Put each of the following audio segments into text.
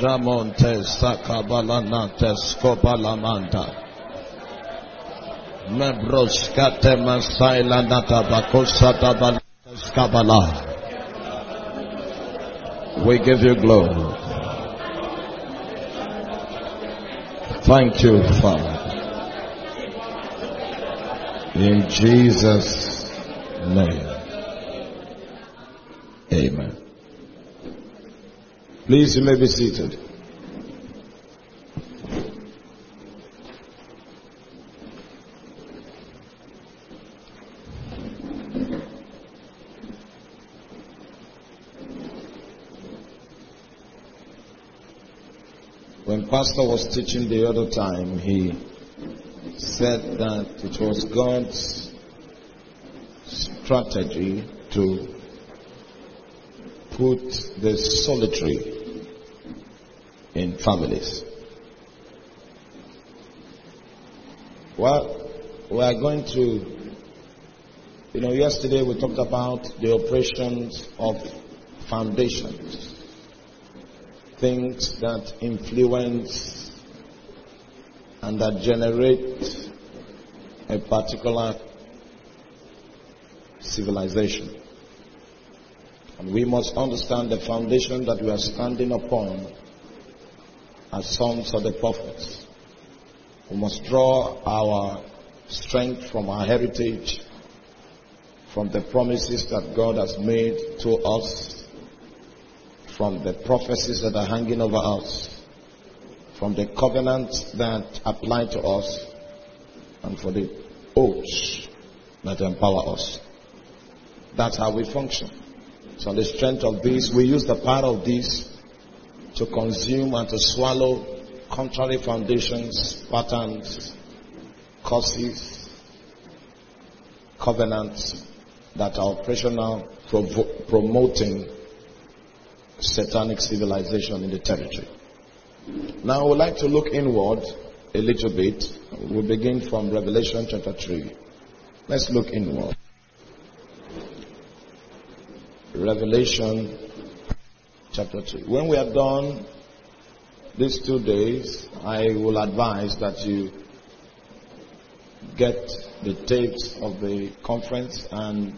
Jamonte Sakabalanante Skobalamanta Mebroskate Masaila Natabakosa Skabala. We give you glory. Thank you, Father. In Jesus' name. Amen. Please, you may be seated. When Pastor was teaching the other time, he said that it was God's strategy to put the solitary in families. Well, we are going to, yesterday we talked about the operations of foundations. Things that influence and that generate a particular civilization. And we must understand the foundation that we are standing upon as sons of the prophets. We must draw our strength from our heritage, from the promises that God has made to us, from the prophecies that are hanging over us, from the covenants that apply to us, and for the oaths that empower us. That's how we function. So on the strength of this, we use the power of this to consume and to swallow contrary foundations, patterns, causes, covenants that are operational, promoting satanic civilization in the territory. Now I would like to look inward a little bit. We'll begin from Revelation chapter 3. Let's look inward. Revelation chapter 3. When we are done these 2 days, I will advise that you get the tapes of the conference and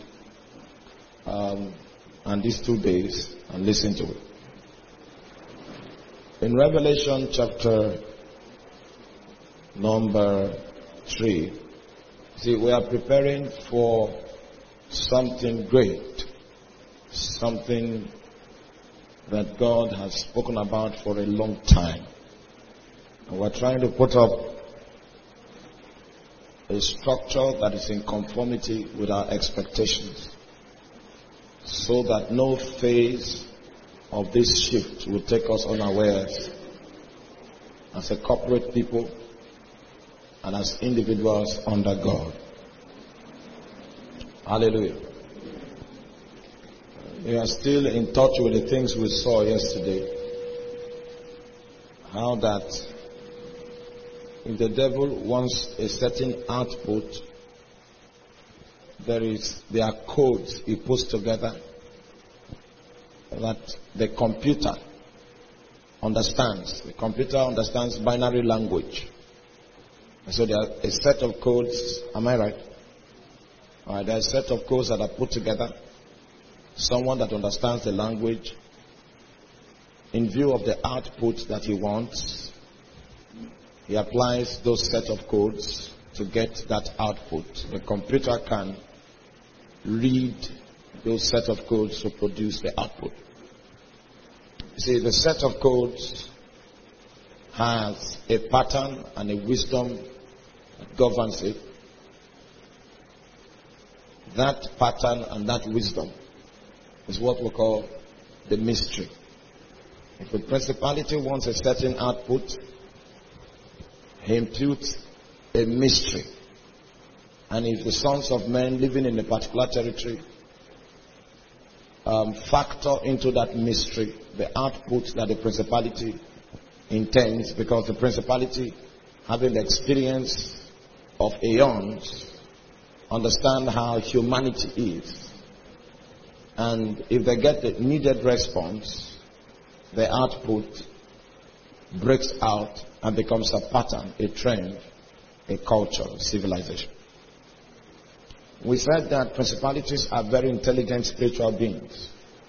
these 2 days and listen to it. In Revelation chapter number 3, see, we are preparing for something great, something that God has spoken about for a long time. And we're trying to put up a structure that is in conformity with our expectations, so that no phase of this shift will take us unawares as a corporate people and as individuals under God. Hallelujah. We are still in touch with the things we saw yesterday. How that if the devil wants a certain output, there are codes he puts together that the computer understands. The computer understands binary language. So there are a set of codes. Am I right? Alright, there are a set of codes that are put together. Someone that understands the language, in view of the output that he wants, he applies those set of codes to get that output. The computer can read those set of codes to produce the output. You see, the set of codes has a pattern and a wisdom that governs it. That pattern and that wisdom is what we call the mystery. If a principality wants a certain output, he imputes a mystery. And if the sons of men living in a particular territory factor into that mystery the output that the principality intends, because the principality, having the experience of aeons, understand how humanity is. And if they get the needed response, the output breaks out and becomes a pattern, a trend, a culture, a civilization. We said that principalities are very intelligent spiritual beings.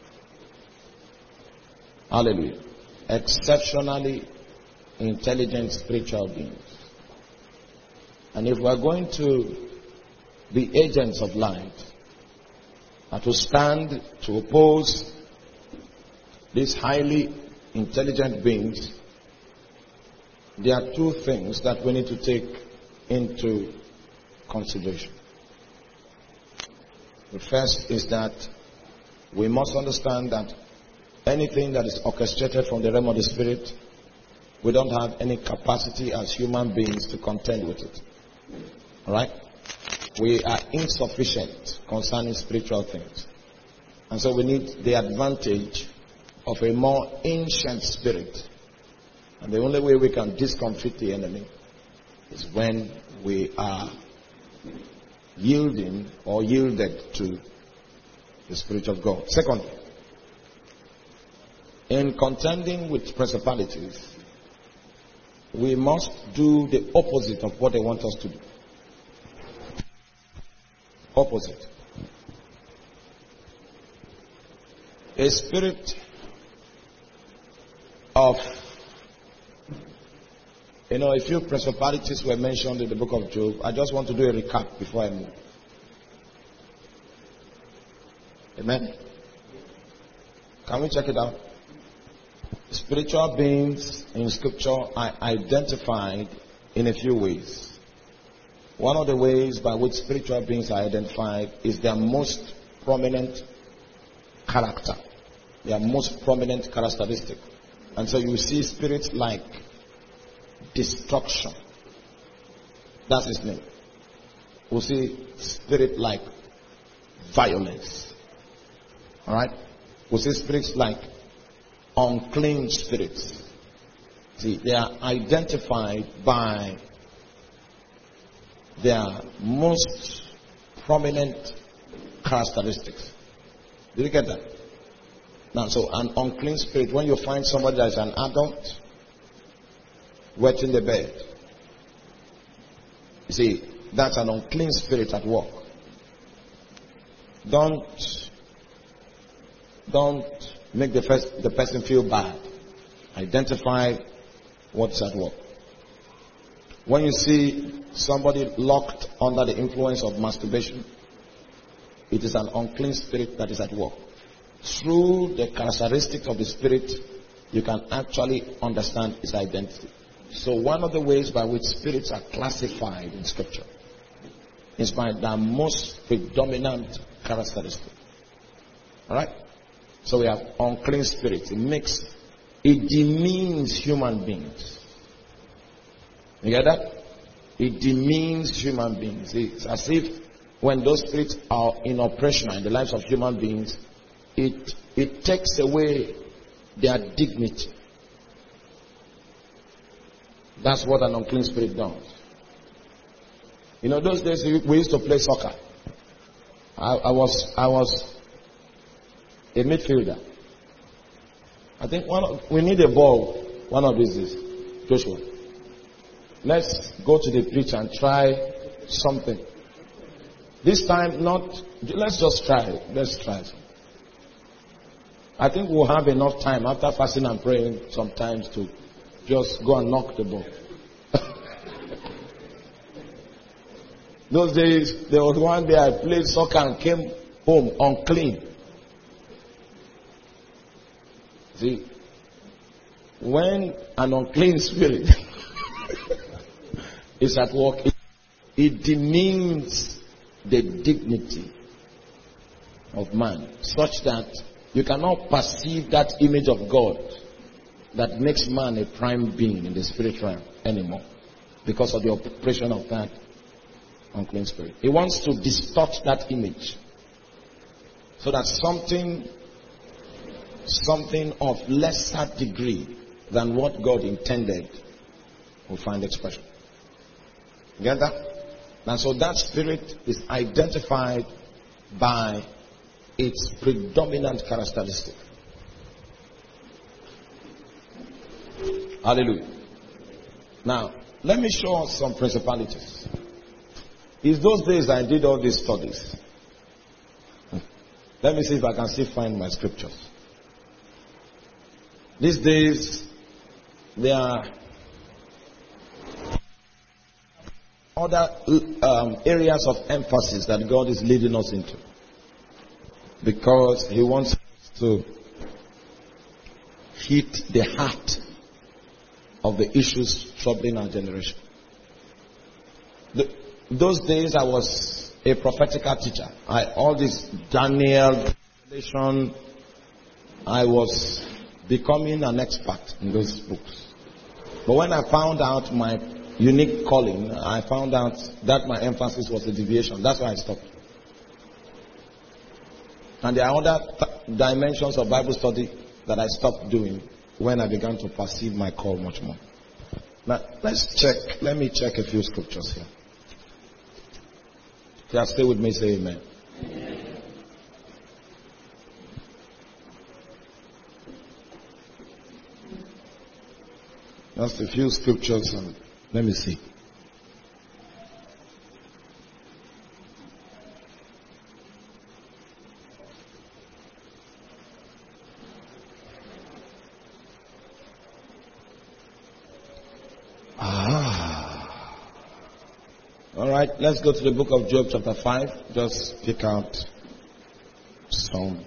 Hallelujah. Exceptionally intelligent spiritual beings. And if we are going to be agents of light, and to stand to oppose these highly intelligent beings, there are two things that we need to take into consideration. The first is that we must understand that anything that is orchestrated from the realm of the Spirit, we don't have any capacity as human beings to contend with it. Alright? We are insufficient concerning spiritual things. And so we need the advantage of a more ancient spirit. And the only way we can discomfit the enemy is when we are yielding or yielded to the Spirit of God. Secondly, in contending with principalities, we must do the opposite of what they want us to do. Opposite. A spirit of, a few principalities were mentioned in the book of Job. I just want to do a recap before I move. Amen. Can we check it out? Spiritual beings in scripture are identified in a few ways. One of the ways by which spiritual beings are identified is their most prominent character, their most prominent characteristic. And so you see spirits like destruction. That's his name. We see spirit like violence. Alright? We see spirits like unclean spirits. See, they are identified by their most prominent characteristics. Did you get that? Now, so an unclean spirit, when you find somebody that is an adult wetting the bed, you see, that's an unclean spirit at work. Don't make the person feel bad. Identify what's at work. When you see somebody locked under the influence of masturbation, it is an unclean spirit that is at work. Through the characteristics of the spirit, you can actually understand its identity. So one of the ways by which spirits are classified in scripture is by their most predominant characteristic. Alright? So we have unclean spirits. It demeans human beings. You get that? It demeans human beings. It's as if when those spirits are in operation in the lives of human beings, it takes away their dignity. That's what an unclean spirit does. Those days we used to play soccer. I was a midfielder. I think we need a ball one of these days. Joshua, let's go to the pitch and try something. This time, let's just try it. Let's try it. I think we'll have enough time after fasting and praying sometimes to just go and knock the ball. Those days, there was one day I played soccer and came home unclean. See, when an unclean spirit is at work, it demeans the dignity of man, such that you cannot perceive that image of God that makes man a prime being in the spirit realm anymore, because of the operation of that unclean spirit. He wants to distort that image so that something of lesser degree than what God intended will find expression. Get that? And so that spirit is identified by its predominant characteristic. Hallelujah. Now, let me show us some principalities. It's those days I did all these studies. Let me see if I can still find my scriptures. These days, there are other areas of emphasis that God is leading us into. Because He wants us to hit the heart of the issues troubling our generation. Those days I was a prophetical teacher. All this Daniel, Revelation, I was becoming an expert in those books. But when I found out my unique calling, I found out that my emphasis was a deviation. That's why I stopped. And there are other dimensions of Bible study that I stopped doing when I began to perceive my call much more. Now, let's check. Let me check a few scriptures here. If you are still with me, say amen. Amen. Just a few scriptures and let me see. All right, let's go to the book of Job chapter 5. Just pick out some.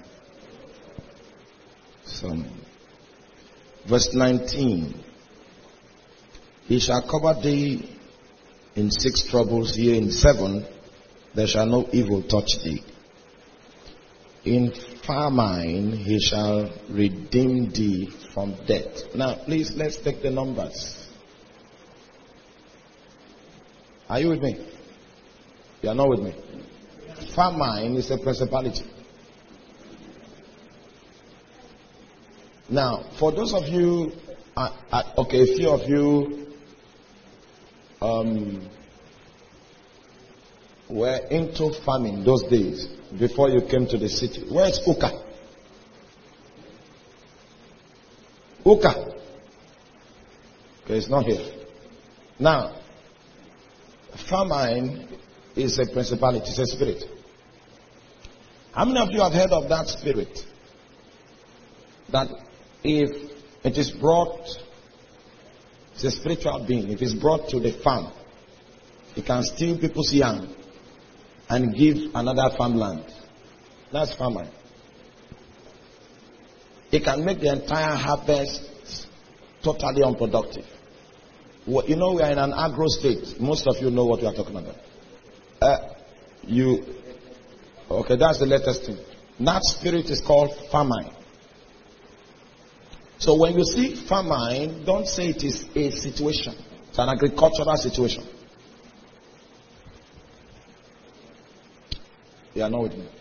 Verse 19. He shall cover thee in 6 troubles, yea, in 7 there shall no evil touch thee. In famine he shall redeem thee from death. Now, please, let's take the numbers. Are you with me? You are not with me. Famine is a principality. Now, for those of you, okay, a few of you were into farming those days before you came to the city. Where's Uka? Uka. Okay, it's not here. Now, famine is a principality, it's a spirit. How many of you have heard of that spirit? That if it is brought, it's a spiritual being, if it's brought to the farm, it can steal people's yam and give another farmland. That's famine. It can make the entire harvest totally unproductive. You know, we are in an agro state. Most of you know what we are talking about. Okay, that's the latest thing. That spirit is called famine. So when you see famine, don't say it is a situation. It's an agricultural situation. You are not with me.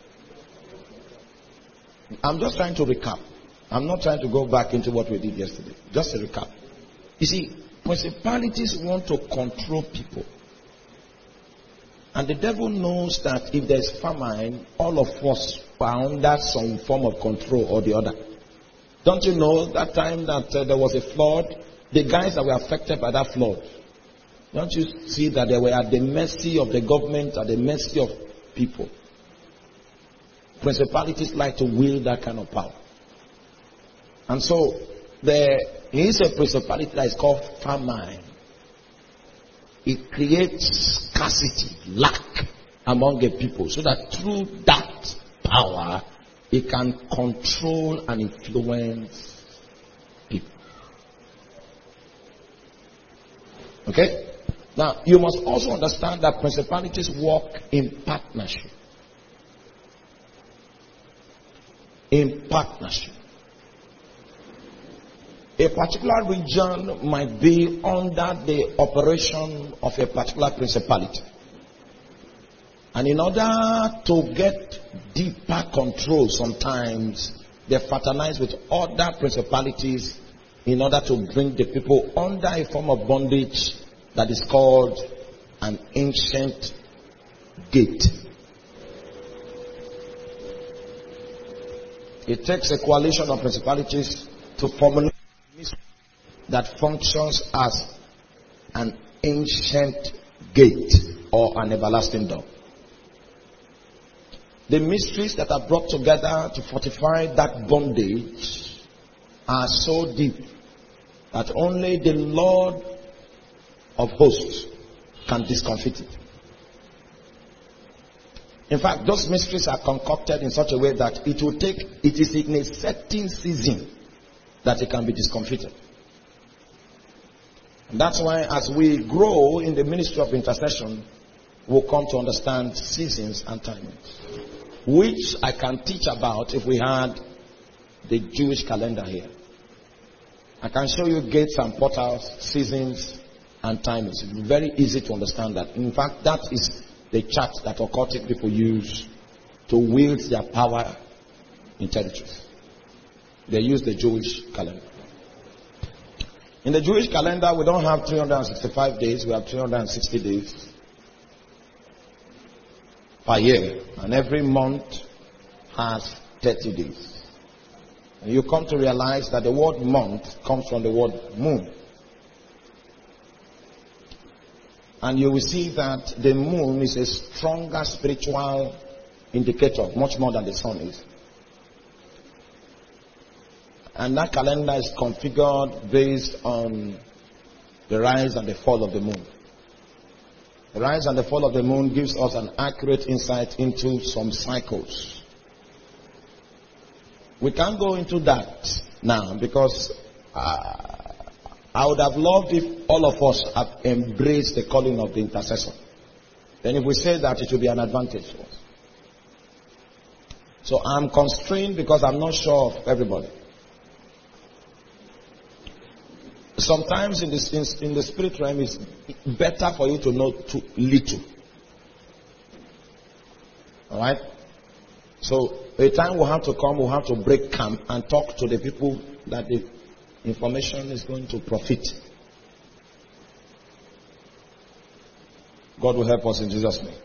I'm just trying to recap. I'm not trying to go back into what we did yesterday. Just a recap. You see, principalities want to control people. And the devil knows that if there's famine, all of us are under some form of control or the other. Don't you know that time that there was a flood, the guys that were affected by that flood, don't you see that they were at the mercy of the government, at the mercy of people? Principalities like to wield that kind of power. And so, there is a principality that is called famine. It creates scarcity, lack among the people, so that through that power, it can control and influence people. Okay? Now, you must also understand that principalities work in partnership. In partnership. A particular region might be under the operation of a particular principality. And in order to get deeper control, sometimes they fraternize with other principalities in order to bring the people under a form of bondage that is called an ancient gate. It takes a coalition of principalities to formulate that functions as an ancient gate or an everlasting door. The mysteries that are brought together to fortify that bondage are so deep that only the Lord of hosts can discomfit it. In fact, those mysteries are concocted in such a way that it is in a certain season that it can be discomfited. And that's why as we grow in the ministry of intercession, we'll come to understand seasons and timings, which I can teach about if we had the Jewish calendar here. I can show you gates and portals, seasons and timings. It's very easy to understand that. In fact, that is the chart that occultic people use to wield their power in territories. They use the Jewish calendar. In the Jewish calendar, we don't have 365 days, we have 360 days per year. And every month has 30 days. And you come to realize that the word month comes from the word moon. And you will see that the moon is a stronger spiritual indicator, much more than the sun is. And that calendar is configured based on the rise and the fall of the moon. The rise and the fall of the moon gives us an accurate insight into some cycles. We can't go into that now because I would have loved if all of us have embraced the calling of the intercessor. Then if we say that, it will be an advantage for us. So I'm constrained because I'm not sure of everybody. Sometimes in the spirit realm, it's better for you to know too little. Alright? So a time we'll have to come, we'll have to break camp and talk to the people that the information is going to profit. God will help us in Jesus' name.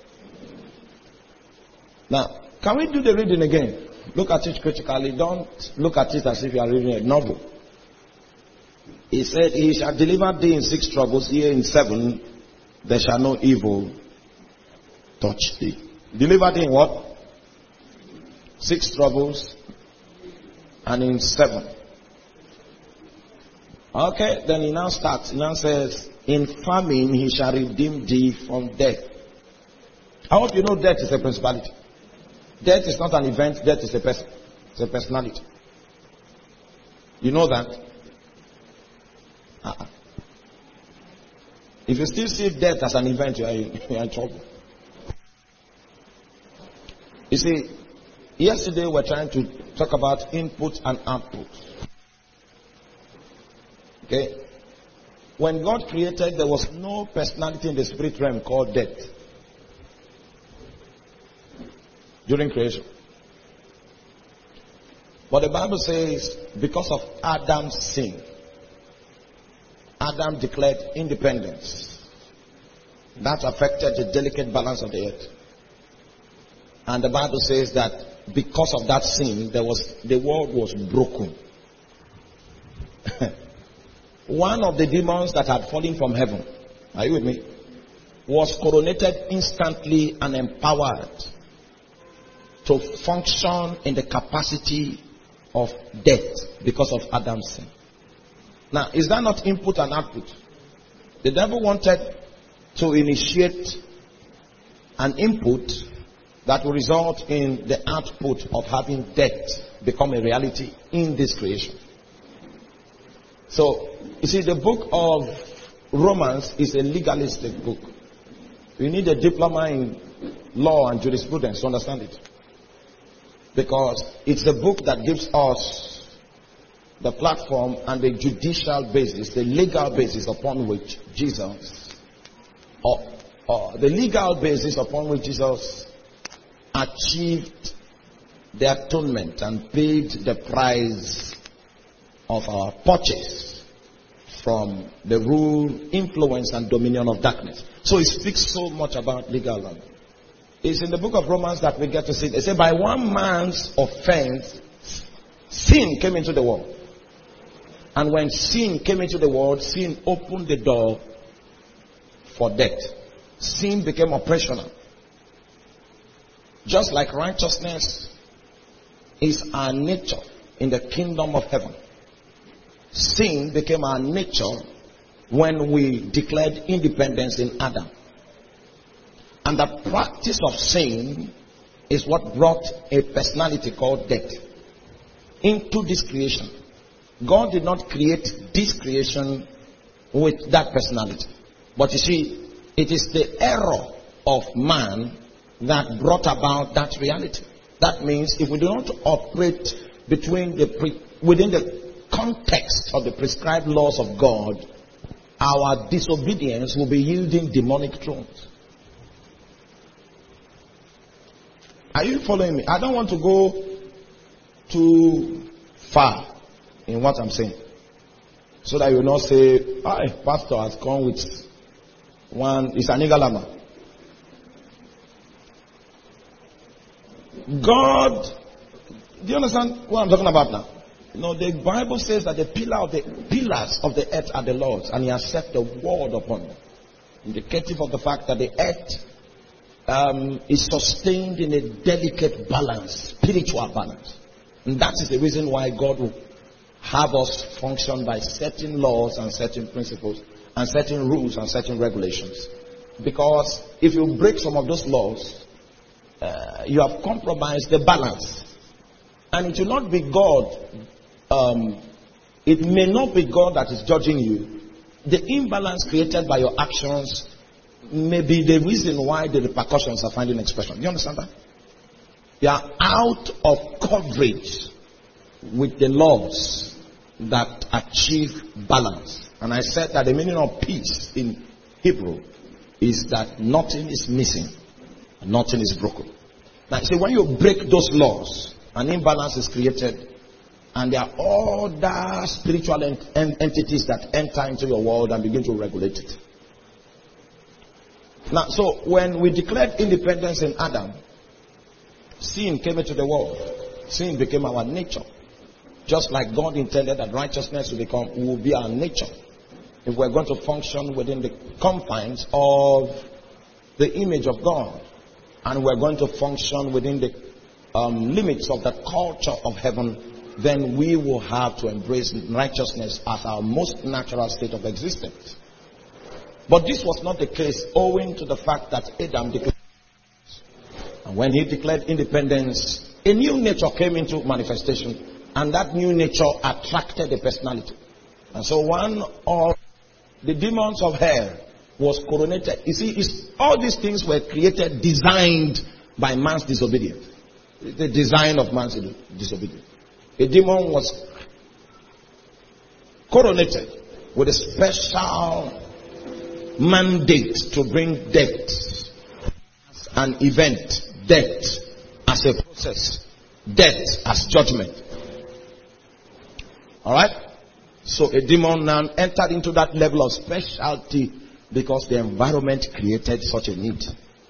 Now, can we do the reading again? Look at it critically. Don't look at it as if you are reading a novel. He said, He shall deliver thee in 6 troubles, yea, in 7 there shall no evil touch thee. Deliver thee in what? 6 troubles, and in 7. Okay, then he now starts. He now says, in famine he shall redeem thee from death. I hope you know death is a principality. Death is not an event, death is a person. It's a personality. You know that? If you still see death as an event, you are in trouble. You see, yesterday we were trying to talk about input and output. Okay? When God created, there was no personality in the spirit realm called death during creation. But the Bible says, because of Adam's sin, Adam declared independence. That affected the delicate balance of the earth. And the Bible says that because of that sin, the world was broken. One of the demons that had fallen from heaven, are you with me, was coronated instantly and empowered to function in the capacity of death because of Adam's sin. Now, is that not input and output? The devil wanted to initiate an input that will result in the output of having death become a reality in this creation. So, you see, the book of Romans is a legalistic book. You need a diploma in law and jurisprudence to understand it. Because it's the book that gives us the platform and the judicial basis, the legal basis upon which Jesus, or the legal basis upon which Jesus achieved the atonement and paid the price of our purchase from the rule, influence, and dominion of darkness. So it speaks so much about legal law. It's in the book of Romans that we get to see. They say, by one man's offense, sin came into the world. And when sin came into the world, sin opened the door for death. Sin became operational. Just like righteousness is our nature in the kingdom of heaven, sin became our nature when we declared independence in Adam. And the practice of sin is what brought a personality called death into this creation. God did not create this creation with that personality. But you see, it is the error of man that brought about that reality. That means if we do not operate within the context of the prescribed laws of God, our disobedience will be yielding demonic thrones. Are you following me? I don't want to go too far in what I'm saying, so that you will not say, pastor has come with one, it's an Igalama. God, do you understand what I'm talking about now? The Bible says that the pillars of the earth are the Lord's, and He has set the word upon them, indicative of the fact that the earth is sustained in a delicate balance, spiritual balance. And that is the reason why God will have us function by certain laws and certain principles and certain rules and certain regulations. Because if you break some of those laws, you have compromised the balance. And it will not be God. It may not be God that is judging you. The imbalance created by your actions may be the reason why the repercussions are finding expression. Do you understand that? You are out of coverage with the laws that achieve balance. And I said that the meaning of peace in Hebrew is that nothing is missing, nothing is broken. Now, see, when you break those laws, an imbalance is created, and there are other spiritual entities that enter into your world and begin to regulate it. Now, so when we declared independence in Adam, sin came into the world. Sin became our nature. Just like God intended that righteousness will be our nature, if we're going to function within the confines of the image of God, and we're going to function within the limits of the culture of heaven, then we will have to embrace righteousness as our most natural state of existence. But this was not the case owing to the fact that Adam declared. And when he declared independence, a new nature came into manifestation, and that new nature attracted the personality. And so one of the demons of hell was coronated. You see, all these things were created, designed by man's disobedience. The design of man's disobedience. A demon was coronated with a special mandate to bring death as an event, death as a process, death as judgment. Alright? So a demon now entered into that level of specialty because the environment created such a need.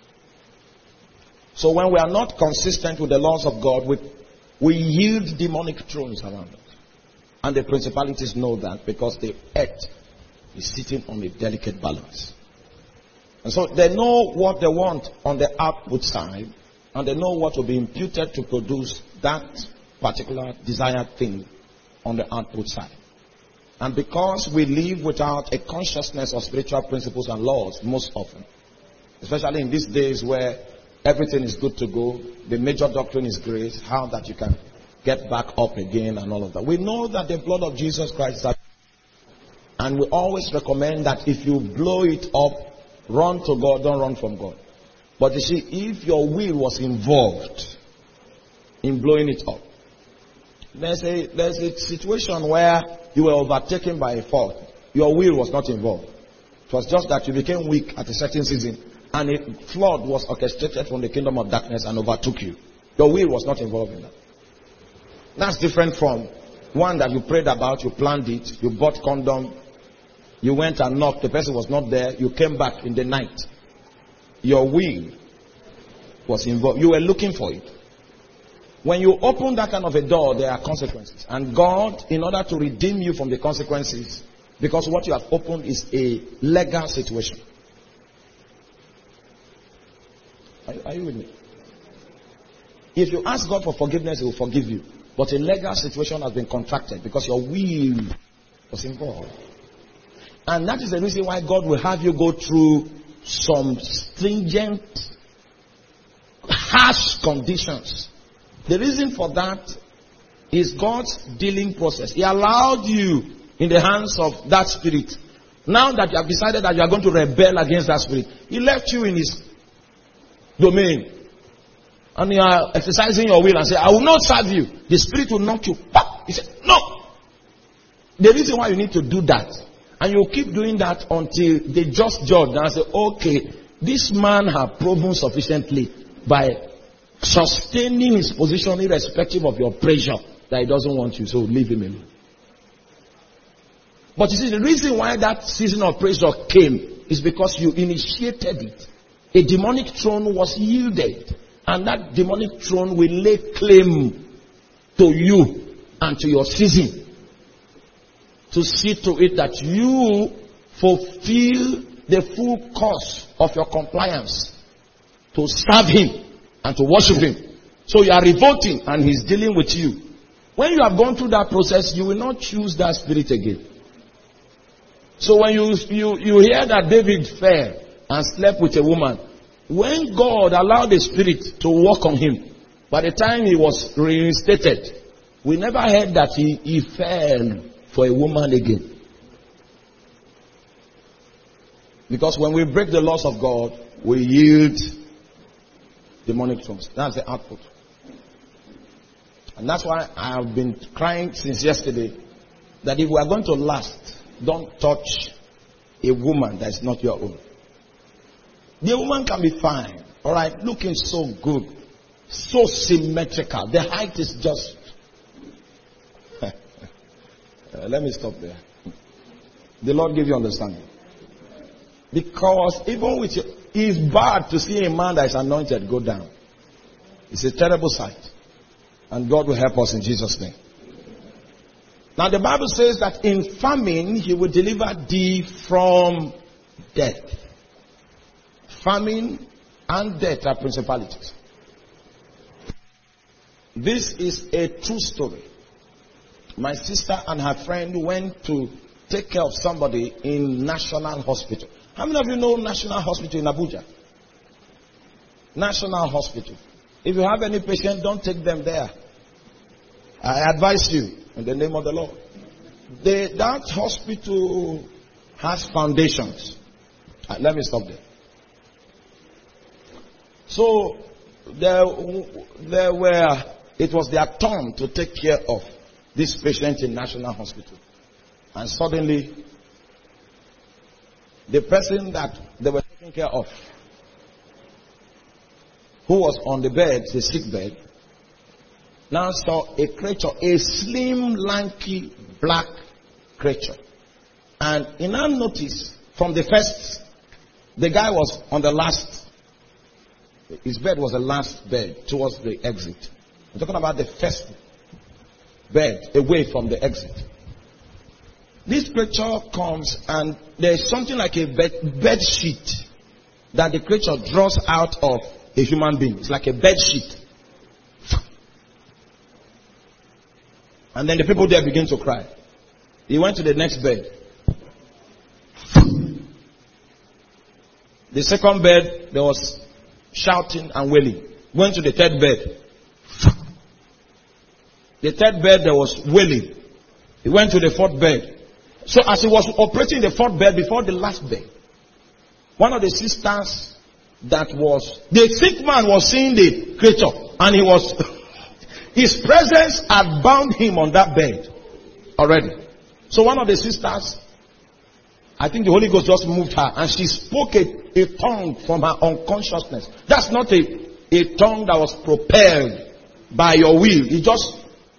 So when we are not consistent with the laws of God, we yield demonic thrones around us. And the principalities know that because the earth is sitting on a delicate balance. And so they know what they want on the output side, and they know what will be imputed to produce that particular desired thing on the output side. And because we live without a consciousness of spiritual principles and laws most often, especially in these days where everything is good to go, the major doctrine is grace, how that you can get back up again and all of that. We know that the blood of Jesus Christ is, and we always recommend that if you blow it up, run to God, don't run from God. But you see, if your will was involved in blowing it up, there's a situation where you were overtaken by a fault. Your will was not involved. It was just that you became weak at a certain season, and a flood was orchestrated from the kingdom of darkness and overtook you. Your will was not involved in that. That's different from one that you prayed about, you planned it, you bought condom, you went and knocked, the person was not there, you came back in the night. Your will was involved. You were looking for it. When you open that kind of a door, there are consequences. And God, in order to redeem you from the consequences, because what you have opened is a legal situation. Are you with me? If you ask God for forgiveness, He will forgive you. But a legal situation has been contracted because your will was involved. And that is the reason why God will have you go through some stringent, harsh conditions. The reason for that is God's dealing process. He allowed you in the hands of that spirit. Now that you have decided that you are going to rebel against that spirit, He left you in His domain. And you are exercising your will and say, I will not serve you. The spirit will knock you back. He said, no. The reason why you need to do that, and you keep doing that until the just judge and say, okay, this man has proven sufficiently by sustaining his position irrespective of your pressure that he doesn't want you, so leave him alone. But you see, the reason why that season of pressure came is because you initiated it. A demonic throne was yielded, and that demonic throne will lay claim to you and to your season to see to it that you fulfill the full course of your compliance to serve Him and to worship Him. So you are revolting and He's dealing with you. When you have gone through that process, you will not choose that spirit again. So when you hear that David fell and slept with a woman, when God allowed the spirit to work on him, by the time he was reinstated, we never heard that he fell for a woman again. Because when we break the laws of God, we yield demonic thrones. That's the output. And that's why I have been crying since yesterday that if we are going to last, don't touch a woman that is not your own. The woman can be fine, alright, looking so good, so symmetrical. The height is just... let me stop there. The Lord give you understanding. Because even with you, it's bad to see a man that is anointed go down. It's a terrible sight. And God will help us in Jesus' name. Now the Bible says that in famine He will deliver thee from death. Famine and death are principalities. This is a true story. My sister and her friend went to take care of somebody in National Hospital. How many of you know National Hospital in Abuja? National Hospital. If you have any patient, don't take them there. I advise you in the name of the Lord. That hospital has foundations. Let me stop there. So it was their turn to take care of this patient in National Hospital. And suddenly, the person that they were taking care of, who was on the bed, the sick bed, now saw a creature, a slim, lanky, black creature. And he now noticed from the first, the guy was on the last, his bed was the last bed towards the exit. I'm talking about the first bed away from the exit. This creature comes and there's something like a bed sheet that the creature draws out of a human being. It's like a bed sheet. And then the people there begin to cry. He went to the next bed. The second bed, there was shouting and wailing. Went to the third bed. The third bed, there was wailing. He went to the fourth bed. So as he was operating the fourth bed before the last bed, one of the sisters the sick man was seeing the creature, and his presence had bound him on that bed already. So one of the sisters, I think the Holy Ghost just moved her, and she spoke a tongue from her unconsciousness. That's not a tongue that was propelled by your will. It just...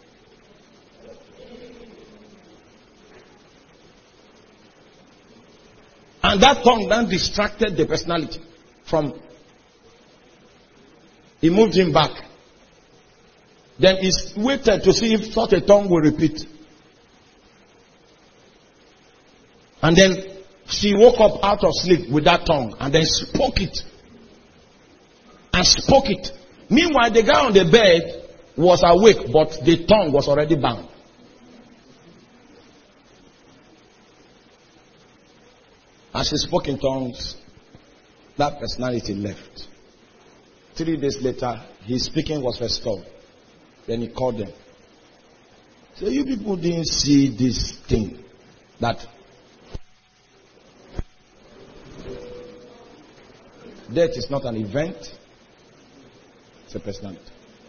And that tongue then distracted the personality from... He moved him back. Then he waited to see if such a tongue will repeat. And then she woke up out of sleep with that tongue and then spoke it. And spoke it. Meanwhile, the guy on the bed was awake, but the tongue was already bound. As she spoke in tongues, that personality left. 3 days later, his speaking was restored. Then he called them. So you people didn't see this thing that death is not an event, it's a personality.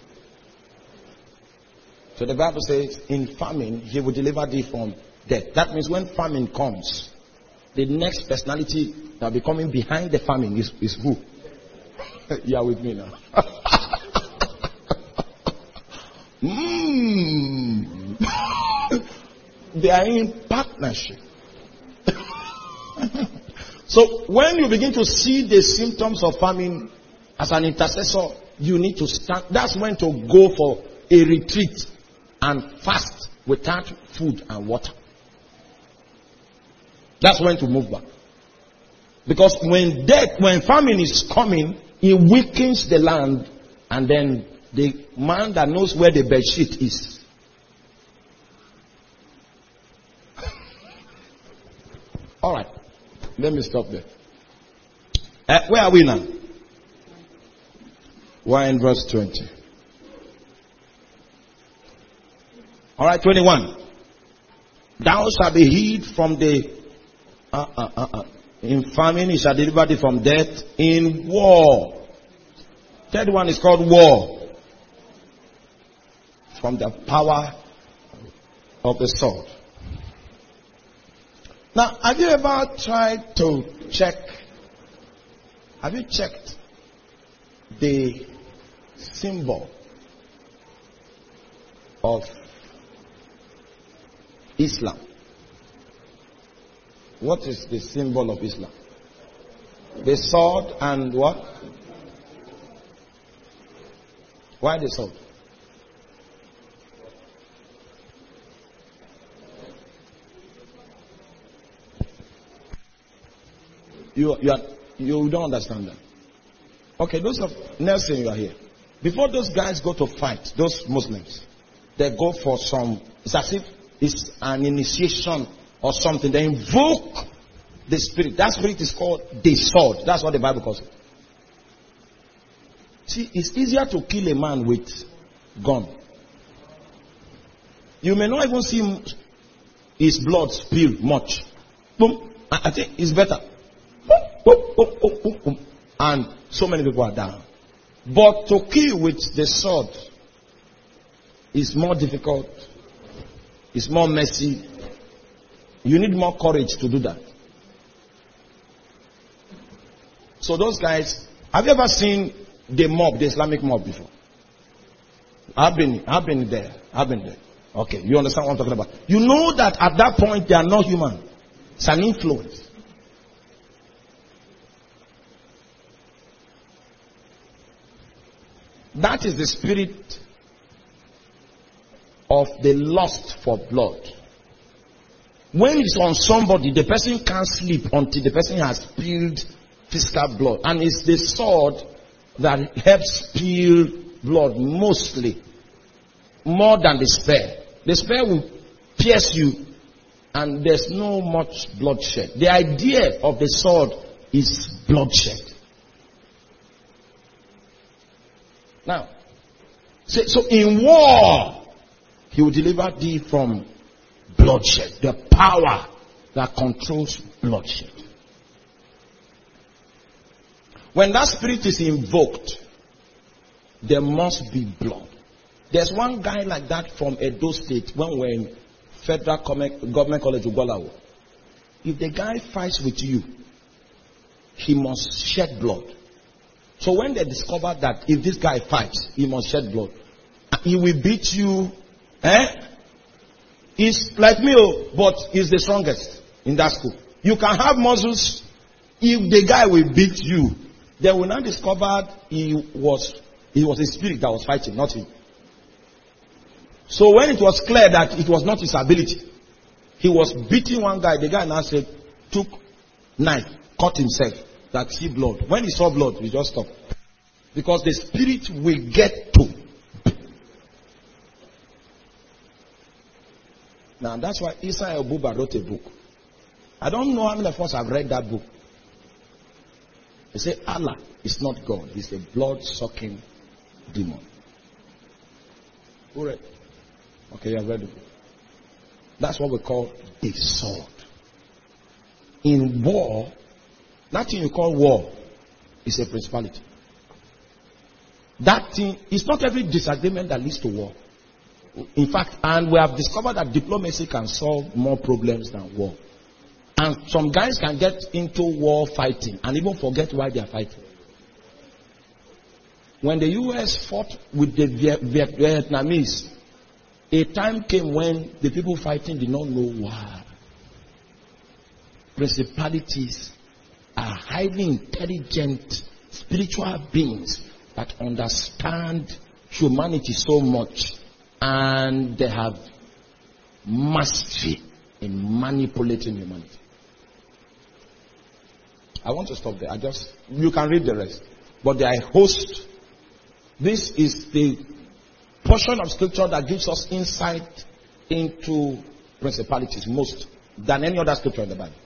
So the Bible says, in famine, he will deliver thee from death. That means when famine comes, the next personality that will be coming behind the famine is who? You are with me now. They are in partnership. So when you begin to see the symptoms of famine as an intercessor, you need to stand. That's when to go for a retreat and fast without food and water. That's when to move back. Because when famine is coming, it weakens the land, and then the man that knows where the bed sheet is. All right. Let me stop there. Where are we now? We're in verse 20. All right, 21. Thou shalt be hid from the in famine, he shall deliver thee from death. In war. Third one is called war. From the power of the sword. Now, have you ever tried to check? Have you checked the symbol of Islam? What is the symbol of Islam? The sword and what? Why the sword? You don't understand that. Okay, those of Nelson, you are here. Before those guys go to fight, those Muslims, they go for some, it's as if it's an initiation or something. They invoke the spirit. That spirit is called the sword. That's what the Bible calls it. See, it's easier to kill a man with gun. You may not even see his blood spill much. Boom. I think it's better. Boom, boom, boom, boom, boom. And so many people are down. But to kill with the sword is more difficult. It's more messy. You need more courage to do that. So those guys, have you ever seen the mob, the Islamic mob before? I've been there. Okay, you understand what I'm talking about? You know that at that point they are not human. It's an influence. That is the spirit of the lust for blood. When it's on somebody, the person can't sleep until the person has spilled physical blood. And it's the sword that helps spill blood mostly. More than the spear. The spear will pierce you and there's no much bloodshed. The idea of the sword is bloodshed. Now, so in war, he will deliver thee from bloodshed. The power that controls bloodshed. When that spirit is invoked, there must be blood. There's one guy like that from Edo State when we're in Federal Government College Ugolawo. If the guy fights with you, he must shed blood. So when they discover that if this guy fights, he must shed blood, he will beat you. He's like me, but he's the strongest in that school. You can have muscles. If the guy will beat you, they will now discover he was a spirit that was fighting, not him. So when it was clear that it was not his ability, he was beating one guy. The guy now said, took knife, cut himself, that see blood. When he saw blood, he just stopped. Because the spirit will get to. Now that's why Isaiah Buba wrote a book. I don't know how many of us have read that book. They say Allah is not God. He's a blood-sucking demon. Who read? Okay, you have read it. That's what we call the sword. In war, that thing you call war is a principality. That thing is not every disagreement that leads to war. In fact, and we have discovered that diplomacy can solve more problems than war. And some guys can get into war fighting and even forget why they are fighting. When the US fought with the Vietnamese, a time came when the people fighting did not know why. Principalities are highly intelligent spiritual beings that understand humanity so much, and they have mastery in manipulating humanity. I want to stop there. You can read the rest. But there are a host. This is the portion of scripture that gives us insight into principalities most than any other scripture in the Bible.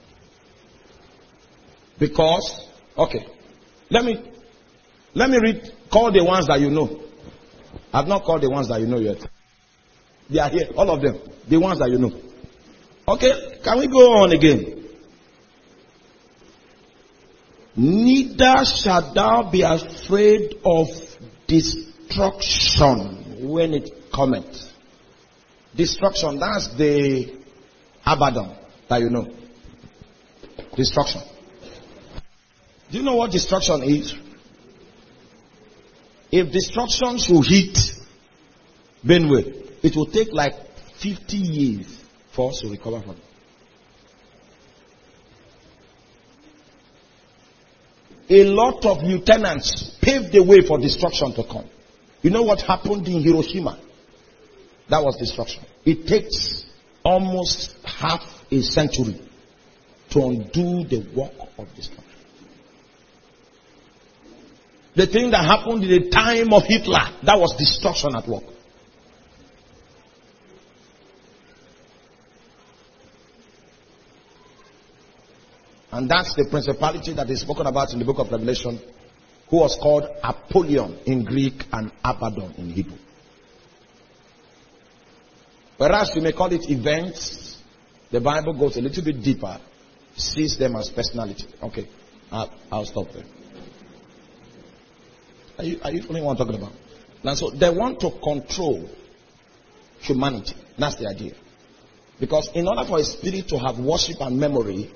Because, okay, let me read, call the ones that you know. I've not called the ones that you know yet. They are here, all of them. The ones that you know. Okay, can we go on again? Neither shalt thou be afraid of destruction when it cometh. Destruction, that's the Abaddon that you know. Destruction. Do you know what destruction is? If destruction should hit Benue, it will take like 50 years for us to recover from it. A lot of lieutenants paved the way for destruction to come. You know what happened in Hiroshima? That was destruction. It takes almost half a century to undo the work of destruction. The thing that happened in the time of Hitler, that was destruction at work. And that's the principality that is spoken about in the book of Revelation, who was called Apollyon in Greek and Abaddon in Hebrew. Whereas you may call it events, the Bible goes a little bit deeper, sees them as personality. Okay, I'll stop there. Are you following what I'm talking about? Now, so they want to control humanity. That's the idea. Because in order for a spirit to have worship and memory,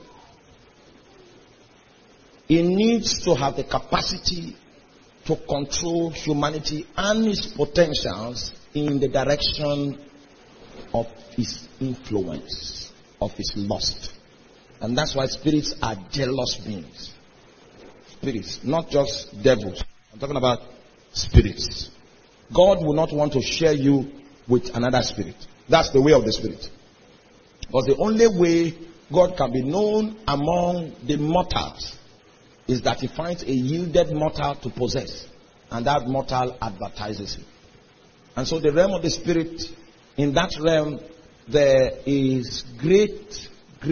it needs to have the capacity to control humanity and its potentials in the direction of his influence, of his lust. And that's why spirits are jealous beings. Spirits, not just devils. I'm talking about spirits. God will not want to share you with another spirit. That's the way of the spirit. Because the only way God can be known among the mortals is that he finds a yielded mortal to possess, and that mortal advertises him. And so the realm of the spirit, in that realm, there is great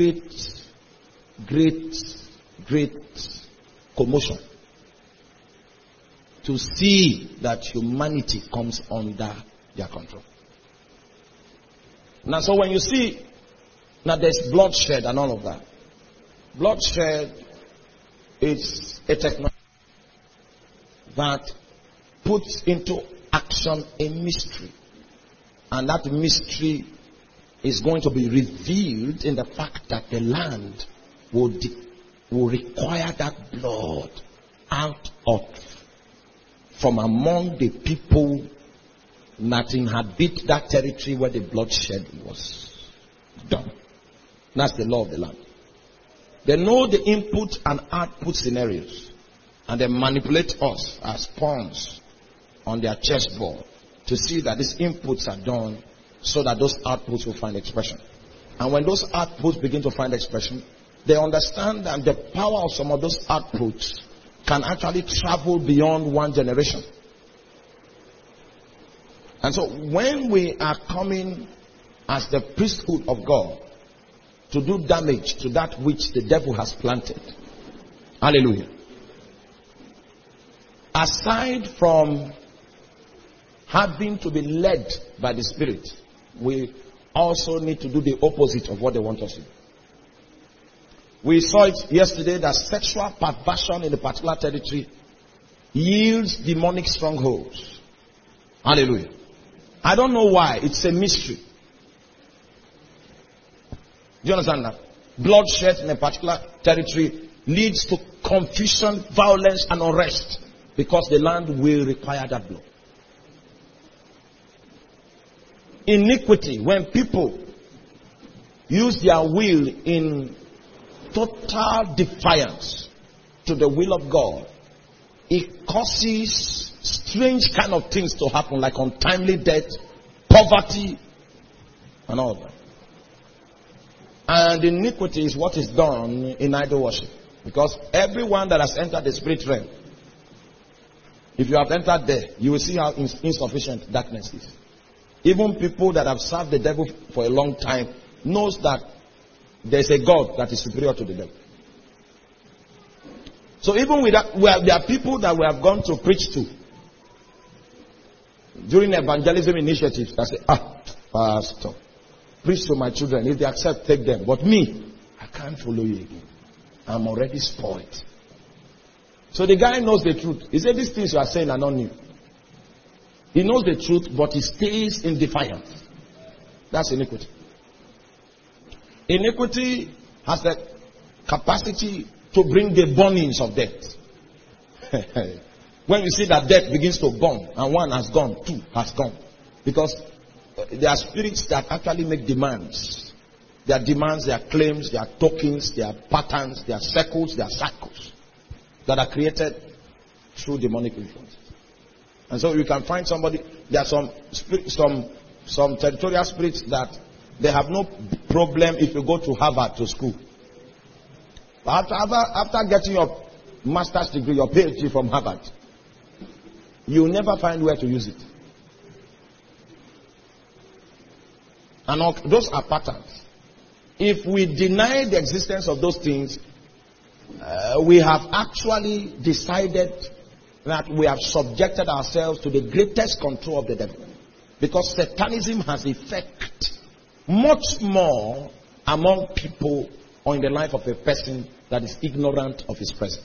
commotion to see that humanity comes under their control. Now, so when you see, now there's bloodshed and all of that. Bloodshed is a technology that puts into action a mystery. And that mystery is going to be revealed in the fact that the land will require that blood out of from among the people that inhabit that territory where the bloodshed was done. That's the law of the land. They know the input and output scenarios, and they manipulate us as pawns on their chessboard to see that these inputs are done so that those outputs will find expression. And when those outputs begin to find expression, they understand that the power of some of those outputs can actually travel beyond one generation. And so when we are coming as the priesthood of God to do damage to that which the devil has planted, hallelujah, aside from having to be led by the Spirit, we also need to do the opposite of what they want us to do. We saw it yesterday that sexual perversion in a particular territory yields demonic strongholds. Hallelujah. I don't know why. It's a mystery. Do you understand that? Bloodshed in a particular territory leads to confusion, violence, and unrest because the land will require that blood. Iniquity, when people use their will in total defiance to the will of God, it causes strange kind of things to happen, like untimely death, poverty, and all that. And iniquity is what is done in idol worship. Because everyone that has entered the spirit realm, if you have entered there, you will see how insufficient darkness is. Even people that have served the devil for a long time knows that there's a God that is superior to the devil. So even with that, there are people that we have gone to preach to during evangelism initiatives that say, Pastor, preach to my children. If they accept, take them. But me, I can't follow you again. I'm already spoiled. So the guy knows the truth. He said, these things you are saying are not new. He knows the truth, but he stays in defiance. That's iniquity. Iniquity has the capacity to bring the burnings of death. When you see that death begins to burn, and one has gone, two has gone. Because there are spirits that actually make demands. Their demands, their claims, their tokens, their patterns, their circles, their cycles that are created through demonic influence. And so you can find somebody, there are some territorial spirits that they have no problem if you go to Harvard to school. But after getting your master's degree, your PhD from Harvard, you will never find where to use it. And those are patterns. If we deny the existence of those things, we have actually decided that we have subjected ourselves to the greatest control of the devil. Because Satanism has effect much more among people or in the life of a person that is ignorant of his presence.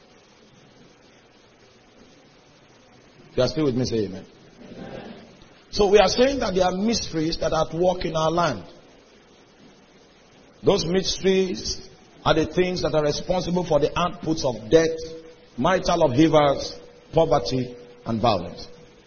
You are still with me? Say amen. Amen. So we are saying that there are mysteries that are at work in our land. Those mysteries are the things that are responsible for the outputs of death, marital upheavals, poverty, and violence.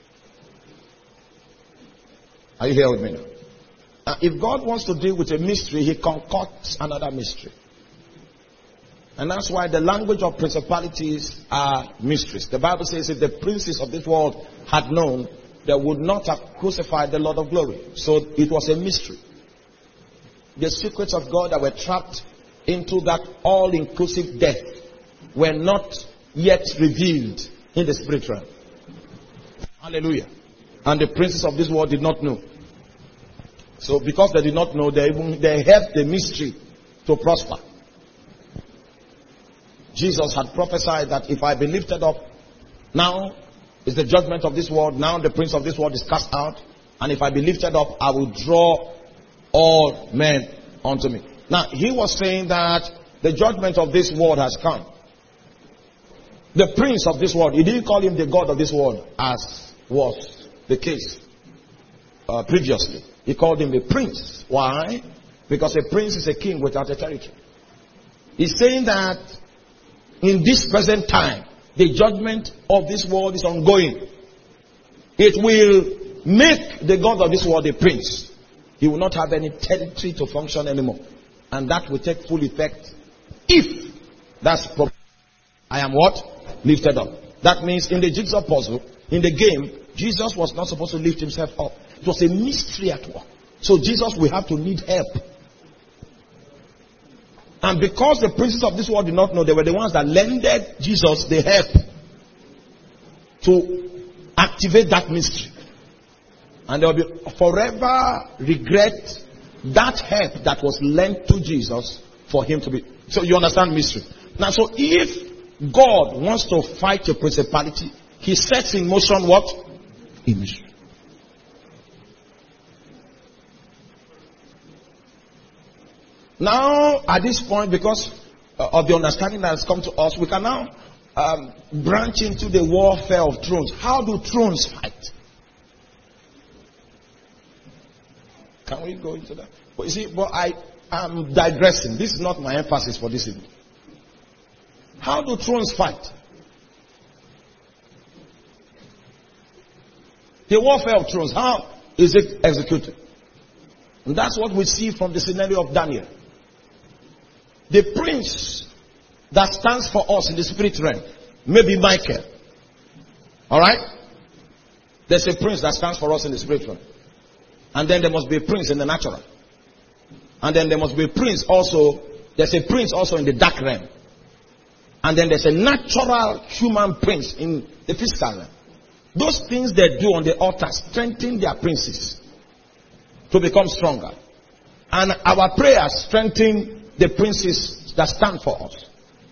Are you here with me now? If God wants to deal with a mystery, he concocts another mystery. And that's why the language of principalities are mysteries. The Bible says if the princes of this world had known, they would not have crucified the Lord of glory. So it was a mystery. The secrets of God that were trapped into that all-inclusive death were not yet revealed in the spirit realm. Hallelujah. And the princes of this world did not know. So because they did not know, they helped the mystery to prosper. Jesus had prophesied that if I be lifted up, now is the judgment of this world. Now the prince of this world is cast out. And if I be lifted up, I will draw all men unto me. Now he was saying that the judgment of this world has come. The prince of this world, he didn't call him the God of this world as was the case previously. He called him a prince. Why? Because a prince is a king without a territory. He's saying that in this present time, the judgment of this world is ongoing. It will make the God of this world a prince. He will not have any territory to function anymore. And that will take full effect if that's I am what? Lifted up. That means in the jigsaw puzzle, in the game, Jesus was not supposed to lift himself up. It was a mystery at work. So Jesus will have to need help. And because the princes of this world did not know, they were the ones that lended Jesus the help to activate that mystery. And there will be forever regret that help that was lent to Jesus for him to be. So you understand mystery. Now, so if God wants to fight a principality, he sets in motion what? A mystery. Now, at this point, because of the understanding that has come to us, we can now branch into the warfare of thrones. How do thrones fight? Can we go into that? But you see, but I am digressing. This is not my emphasis for this evening. How do thrones fight? The warfare of thrones, how is it executed? And that's what we see from the scenario of Daniel. The prince that stands for us in the spirit realm may be Michael. Alright? There's a prince that stands for us in the spirit realm. And then there must be a prince in the natural. And then there must be a prince also. There's a prince also in the dark realm. And then there's a natural human prince in the physical realm. Those things they do on the altar strengthen their princes to become stronger. And our prayers strengthen the princes that stand for us.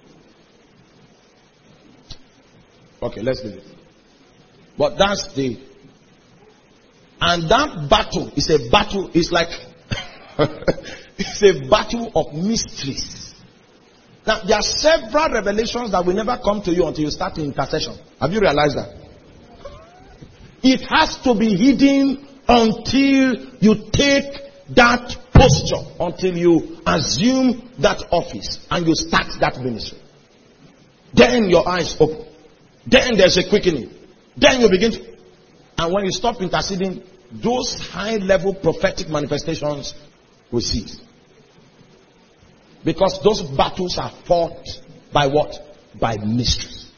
Okay, let's do it. But that's the... And that battle is a battle, it's like... it's a battle of mysteries. Now, there are several revelations that will never come to you until you start intercession. Have you realized that? It has to be hidden until you take that posture, until you assume that office and you start that ministry. Then your eyes open. Then there's a quickening. Then you begin to... And when you stop interceding, those high-level prophetic manifestations will cease. Because those battles are fought by what? By mysteries.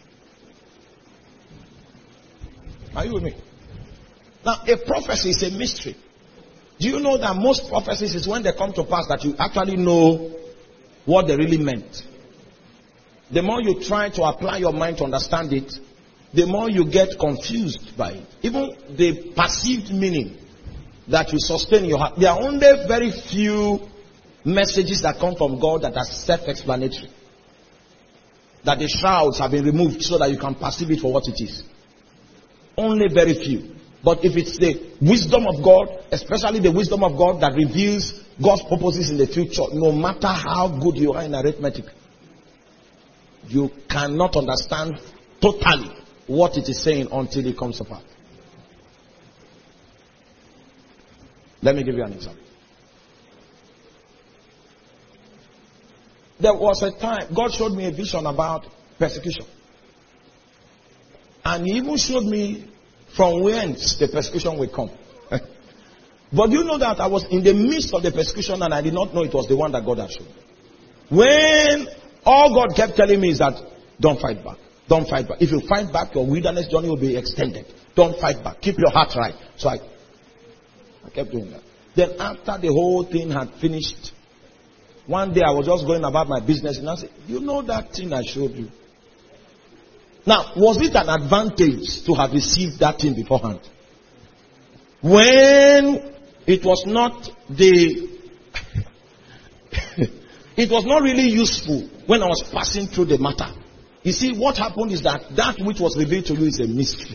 Are you with me? Now, a prophecy is a mystery. Do you know that most prophecies is when they come to pass that you actually know what they really meant? The more you try to apply your mind to understand it, the more you get confused by it. Even the perceived meaning that you sustain in your heart. There are only very few messages that come from God that are self-explanatory. That the shrouds have been removed so that you can perceive it for what it is. Only very few. But if it's the wisdom of God, especially the wisdom of God that reveals God's purposes in the future, no matter how good you are in arithmetic, you cannot understand totally what it is saying until it comes apart. Let me give you an example. There was a time, God showed me a vision about persecution. And he even showed me from whence the persecution will come. But you know that I was in the midst of the persecution and I did not know it was the one that God had shown. When all God kept telling me is that don't fight back. Don't fight back. If you fight back, your wilderness journey will be extended. Don't fight back. Keep your heart right. So I kept doing that. Then after the whole thing had finished, one day I was just going about my business and I said, you know that thing I showed you? Now, was it an advantage to have received that thing beforehand? When it was not it was not really useful when I was passing through the matter. You see, what happened is that which was revealed to you is a mystery.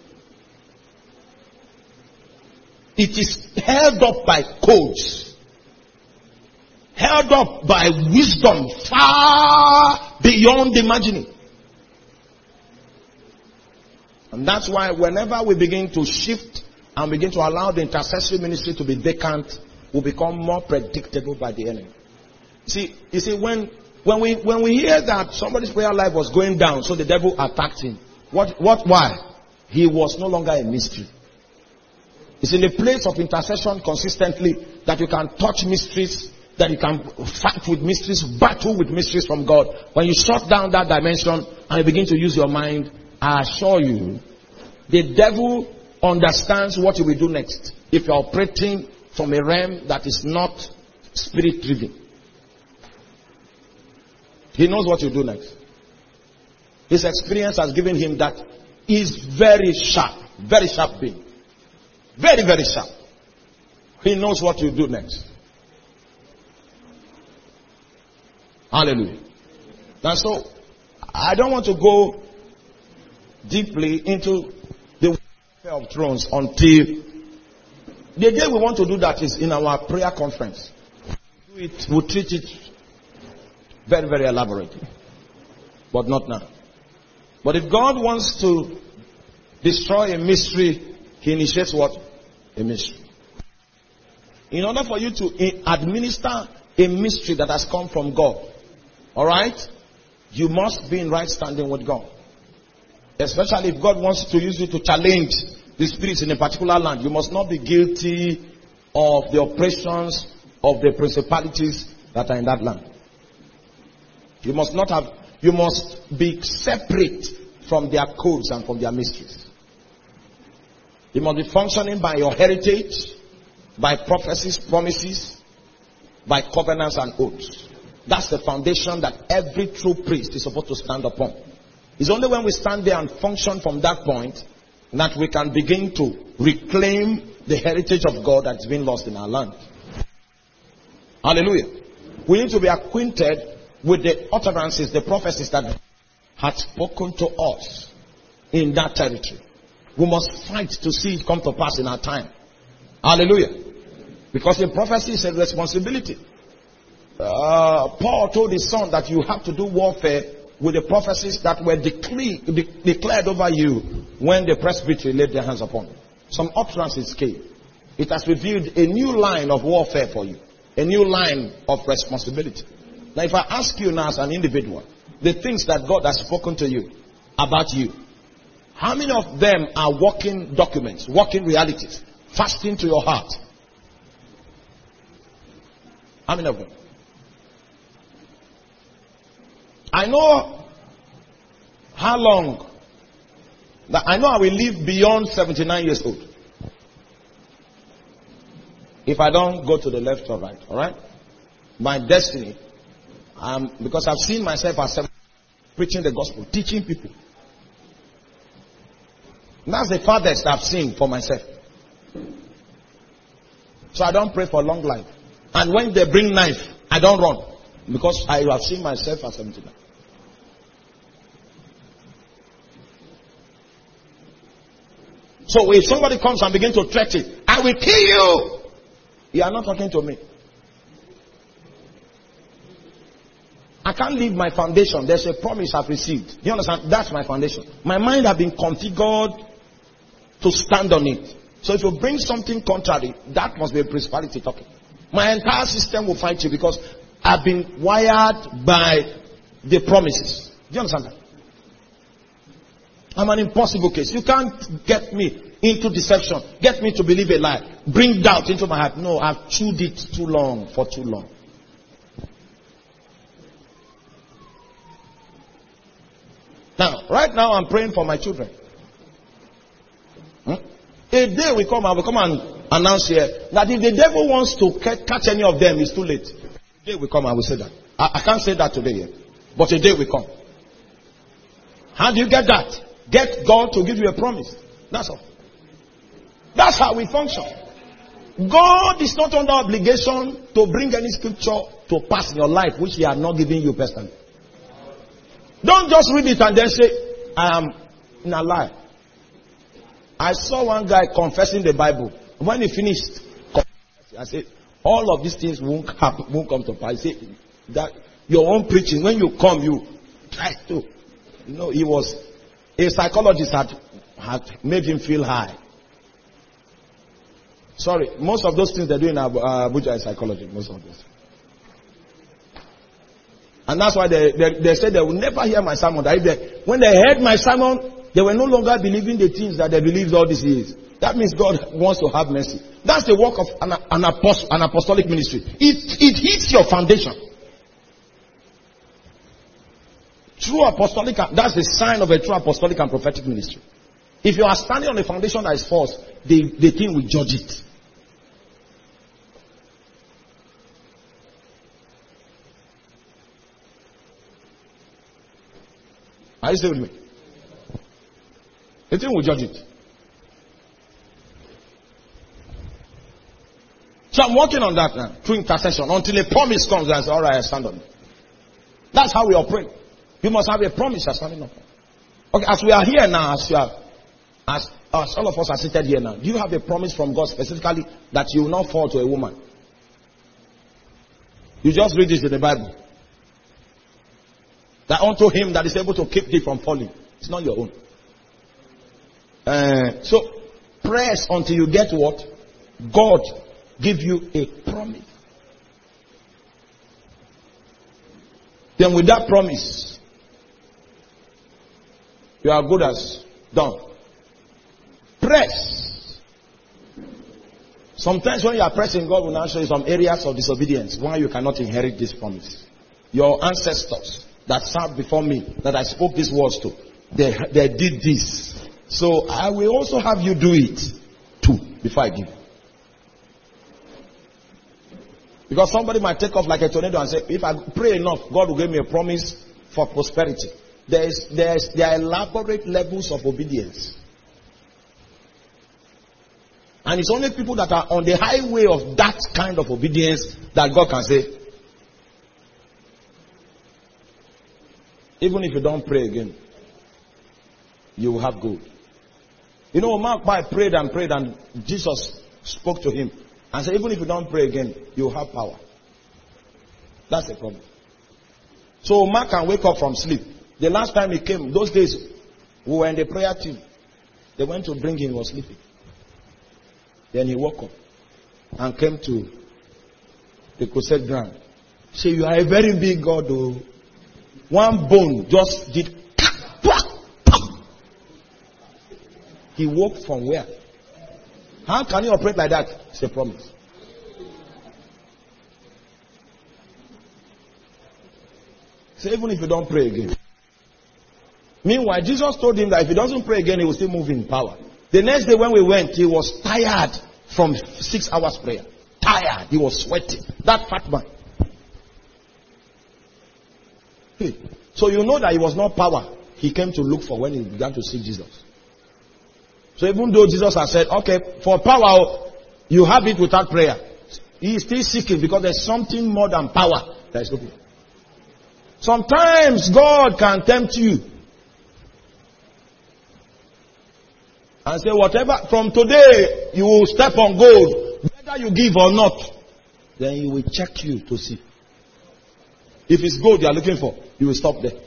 It is held up by codes. Held up by wisdom far beyond imagining. And that's why whenever we begin to shift and begin to allow the intercessory ministry to be vacant, we become more predictable by the enemy. You see, when we hear that somebody's prayer life was going down, so the devil attacked him. Why? He was no longer a mystery. It's in the place of intercession consistently that you can touch mysteries, that you can fight with mysteries, battle with mysteries from God. When you shut down that dimension and you begin to use your mind, I assure you, the devil understands what you will do next. If you're operating from a realm that is not spirit driven. He knows what you do next. His experience has given him that he's very sharp being. Very, very sharp. He knows what you do next. Hallelujah. And so, I don't want to go deeply into the warfare of thrones until the day we want to do that is in our prayer conference. We'll treat it very, very elaborately. But not now. But if God wants to destroy a mystery, He initiates what? A mystery. In order for you to administer a mystery that has come from God, alright, you must be in right standing with God. Especially if God wants to use you to challenge the spirits in a particular land, you must not be guilty of the oppressions of the principalities that are in that land. You must be separate from their codes and from their mysteries. You must be functioning by your heritage, by prophecies, promises, by covenants and oaths. That's the foundation that every true priest is supposed to stand upon. It's only when we stand there and function from that point that we can begin to reclaim the heritage of God that's been lost in our land. Hallelujah. We need to be acquainted with the utterances, the prophecies that had spoken to us in that territory. We must fight to see it come to pass in our time. Hallelujah. Because the prophecy is a responsibility. Paul told his son that you have to do warfare with the prophecies that were declared over you when the presbytery laid their hands upon you. Some utterances came. It has revealed a new line of warfare for you. A new line of responsibility. Now if I ask you now as an individual, the things that God has spoken to you about you, how many of them are walking documents, walking realities, fasting to your heart? How many of them? I know how long that I know I will live beyond 79 years old. If I don't go to the left or right, alright? My destiny, because I've seen myself as preaching the gospel, teaching people. That's the farthest I've seen for myself. So I don't pray for long life. And when they bring knife, I don't run. Because I have seen myself as 79. So if somebody comes and begins to threaten, I will kill you. You are not talking to me. I can't leave my foundation. There's a promise I've received. Do you understand? That's my foundation. My mind has been configured to stand on it. So if you bring something contrary, that must be a principality talking. My entire system will fight you because I've been wired by the promises. Do you understand that? I'm an impossible case. You can't get me into deception. Get me to believe a lie. Bring doubt into my heart. No, I've chewed it too long, for too long. Now, right now I'm praying for my children. A day will come, I will come and announce here that if the devil wants to catch any of them, it's too late. A day will come, I will say that. I can't say that today yet. But a day will come. How do you get that? Get God to give you a promise. That's all. That's how we function. God is not under obligation to bring any scripture to pass in your life which He has not given you personally. Don't just read it and then say, I am in a lie. I saw one guy confessing the Bible. When he finished, I said, all of these things won't come to pass. He said, that your own preaching, when you come, you try to. You know, he was, a psychologist had made him feel high. Sorry, most of those things they do in Abuja is psychology, most of those. And that's why they said they will never hear my sermon. When they heard my sermon, they were no longer believing the things that they believed all these years. That means God wants to have mercy. That's the work of an apostolic ministry. It hits your foundation. True apostolic, that's the sign of a true apostolic and prophetic ministry. If you are standing on a foundation that is false, the thing will judge it. Are you still with me? The thing will judge it. So I'm working on that now, through intercession, until a promise comes and I say, all right, I stand on it. That's how we operate. You must have a promise you're standing up. Okay, as we are here now, as all of us are seated here now, do you have a promise from God specifically that you will not fall to a woman? You just read this in the Bible. That unto him that is able to keep thee from falling. It's not your own. So, press until you get what? God give you a promise. Then with that promise, you are good as done. Press. Sometimes when you are pressing, God will now show you some areas of disobedience why you cannot inherit this promise. Your ancestors that served before me, that I spoke these words to, they did this. So I will also have you do it too before I give. Because somebody might take off like a tornado and say, if I pray enough, God will give me a promise for prosperity. There are elaborate levels of obedience. And it's only people that are on the highway of that kind of obedience that God can say, even if you don't pray again, you will have good. You know, Mark prayed and Jesus spoke to him and said, even if you don't pray again, you will have power. That's the problem. So Mark can wake up from sleep. The last time he came, those days, we were in the prayer team. They went to bring him, he was sleeping. Then he woke up and came to the crusade ground. Say, you are a very big God, though. One bone just did. He woke from where? How can you operate like that? It's a promise. So even if you don't pray again. Meanwhile, Jesus told him that if he doesn't pray again, he will still move in power. The next day when we went, he was tired from 6 hours prayer. Tired. He was sweating. That fat man. So you know that it was not power he came to look for when he began to seek Jesus. So even though Jesus has said, okay, for power, you have it without prayer. He is still seeking because there's something more than power that is looking. Sometimes God can tempt you and say, whatever, from today you will step on gold, whether you give or not. Then he will check you to see. If it's gold you are looking for, you will stop there.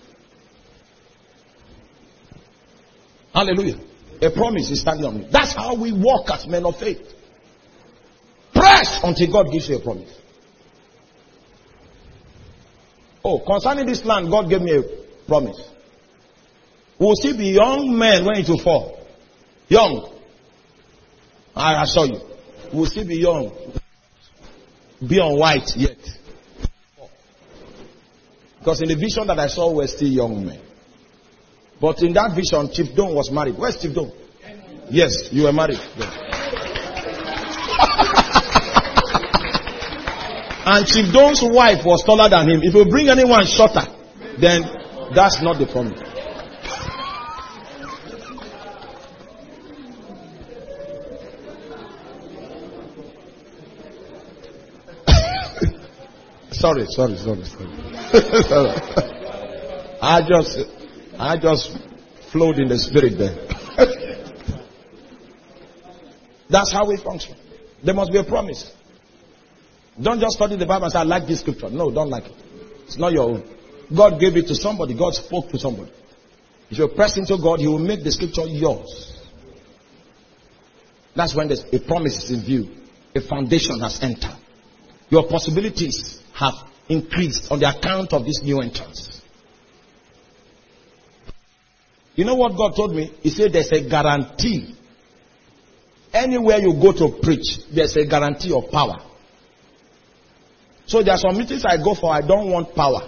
Hallelujah. A promise is standing on me. That's how we walk as men of faith. Press until God gives you a promise. Oh, concerning this land, God gave me a promise. We will still be young men when it will fall. Young. I assure you. We will still be young. Be on white yet. Because in the vision that I saw, we're still young men. But in that vision, Chief Don was married. Where's Chief Don? Yes, you were married. Yes. And Chief Don's wife was taller than him. If you bring anyone shorter, then that's not the problem. Sorry. I just flowed in the spirit there. That's how we function. There must be a promise. Don't just study the Bible and say, I like this scripture. No, don't like it. It's not your own. God gave it to somebody. God spoke to somebody. If you press into God, He will make the scripture yours. That's when a promise is in view. A foundation has entered. Your possibilities have increased on the account of this new entrance. You know what God told me? He said there's a guarantee. Anywhere you go to preach, there's a guarantee of power. So there are some meetings I go for, I don't want power.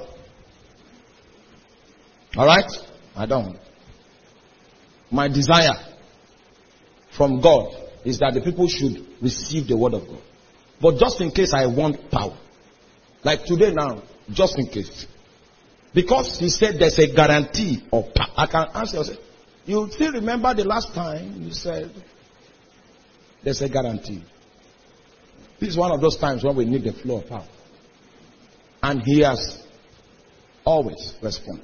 Alright? I don't. My desire from God is that the people should receive the word of God. But just in case I want power. Like today now, just in case. Because he said there's a guarantee of power. I can answer you. You still remember the last time you said there's a guarantee. This is one of those times when we need the flow of power. And he has always responded.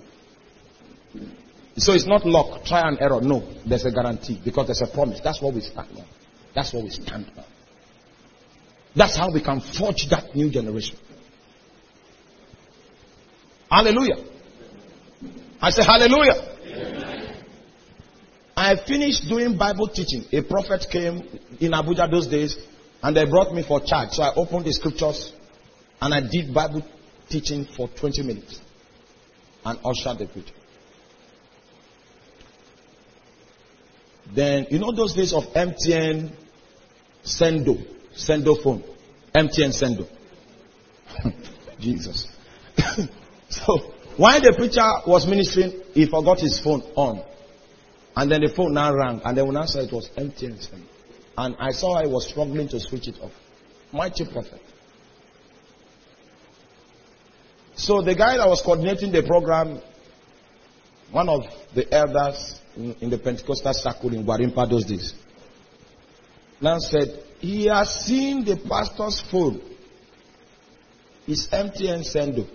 So it's not luck, try and error. No, there's a guarantee because there's a promise. That's what we stand on. That's what we stand on. That's how we can forge that new generation. Hallelujah. I say hallelujah. Amen. I finished doing Bible teaching. A prophet came in Abuja those days and they brought me for charge. So I opened the scriptures and I did Bible teaching for 20 minutes and ushered the preacher. Then, you know those days of MTN Sendo phone. MTN Sendo. Jesus. So, while the preacher was ministering, he forgot his phone on. And then the phone now rang. And then when I saw it was MTN Sendo. And I saw I was struggling to switch it off. Mighty prophet. So the guy that was coordinating the program, one of the elders in the Pentecostal circle in Gwarimpa those days, now said, he has seen the pastor's phone. It's MTN Sendo.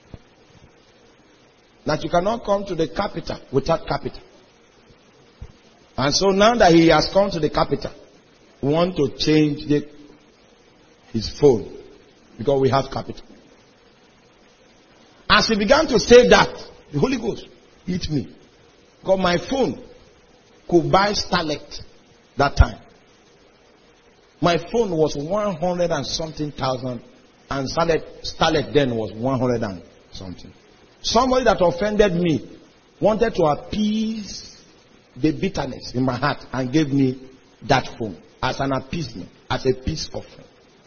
That you cannot come to the capital without capital. And so now that he has come to the capital, we want to change his phone because we have capital. As he began to say that, the Holy Ghost hit me. Because my phone could buy Starlet that time. My phone was 100 and something thousand, and Starlet then was 100 and something. Somebody that offended me wanted to appease the bitterness in my heart and gave me that phone as an appeasement, as a peace offering.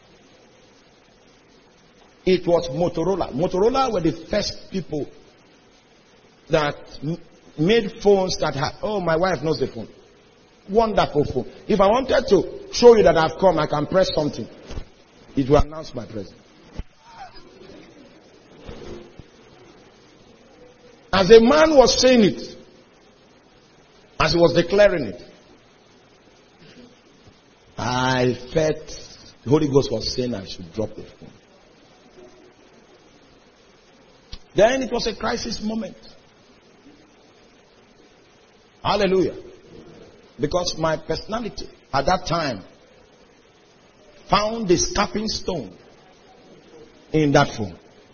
It was Motorola. Motorola were the first people that made phones that had, oh, my wife knows the phone. Wonderful phone. If I wanted to show you that I've come, I can press something. It will announce my presence. As a man was saying it, as he was declaring it, I felt the Holy Ghost was saying I should drop the phone. Then it was a crisis moment. Hallelujah. Because my personality at that time found the stepping stone in that phone.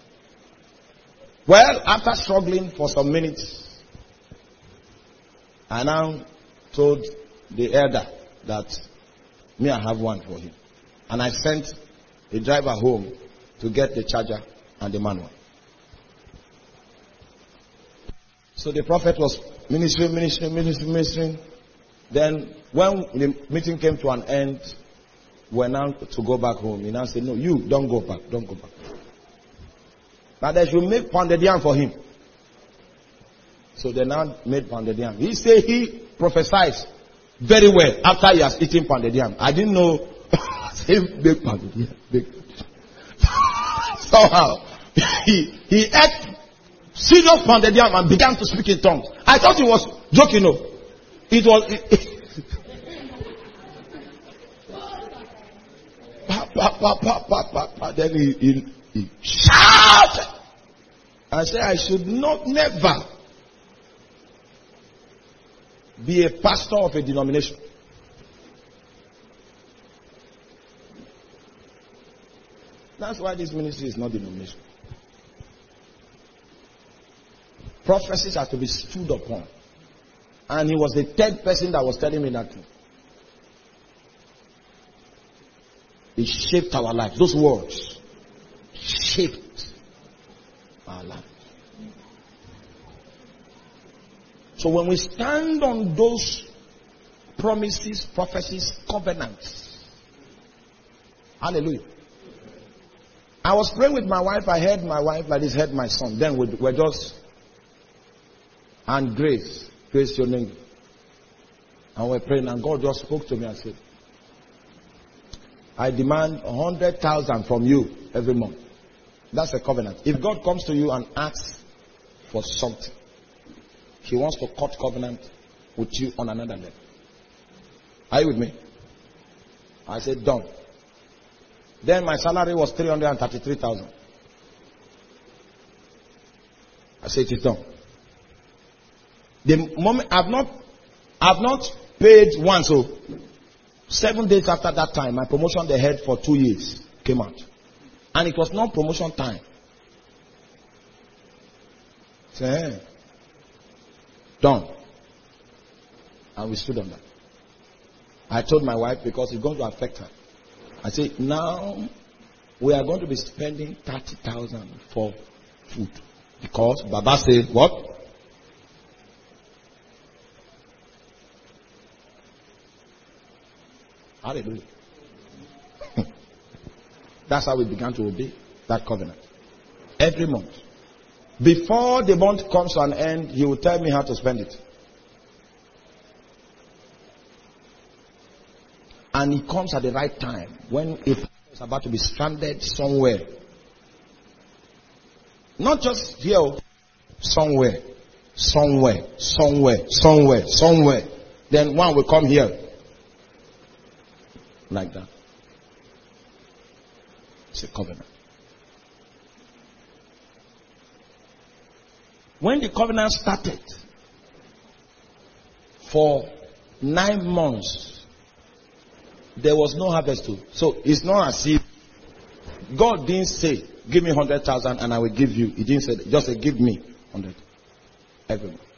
Well, after struggling for some minutes, I now told the elder that me, I have one for him. And I sent the driver home to get the charger and the manual. So the prophet was ministering. Then when the meeting came to an end, we're now to go back home. He now said, no, you don't go back. Don't go back. But they should make pounded yam for him. So they now made pounded yam. He said he prophesies very well after he has eaten pounded yam. I didn't know. Say big pounded yam. Big. Somehow he ate serious pounded yam and began to speak in tongues. I thought he was joking. No, it was. Then he shouted. I said, I should never be a pastor of a denomination. That's why this ministry is not denomination. Prophecies have to be stood upon. And he was the third person that was telling me that thing. It shaped our lives. Those words shaped our lives. So when we stand on those promises, prophecies, covenants, hallelujah. I was praying with my wife. I heard my wife like this, heard my son. Then we're just, and Grace your name. And we're praying, and God just spoke to me and said, I demand 100,000 from you every month. That's a covenant. If God comes to you and asks for something. He wants to cut covenant with you on another level. Are you with me? I said, done. Then my salary was 333,000. I said, it is done. The moment I've not paid once. So 7 days after that time, my promotion they had for 2 years came out. And it was not promotion time. Say, done. And we stood on that. I told my wife because it's going to affect her. I said, now we are going to be spending 30,000 for food. Because Baba said, what? Hallelujah. That's how we began to obey that covenant. Every month. Before the month comes to an end, he will tell me how to spend it. And it comes at the right time when it is about to be stranded somewhere. Not just here, somewhere. Then one will come here. Like that. It's a covenant. When the covenant started, for 9 months, there was no harvest too. So it's not as if God didn't say, give me 100,000 and I will give you. He didn't say that. Just say, give me 100 every month.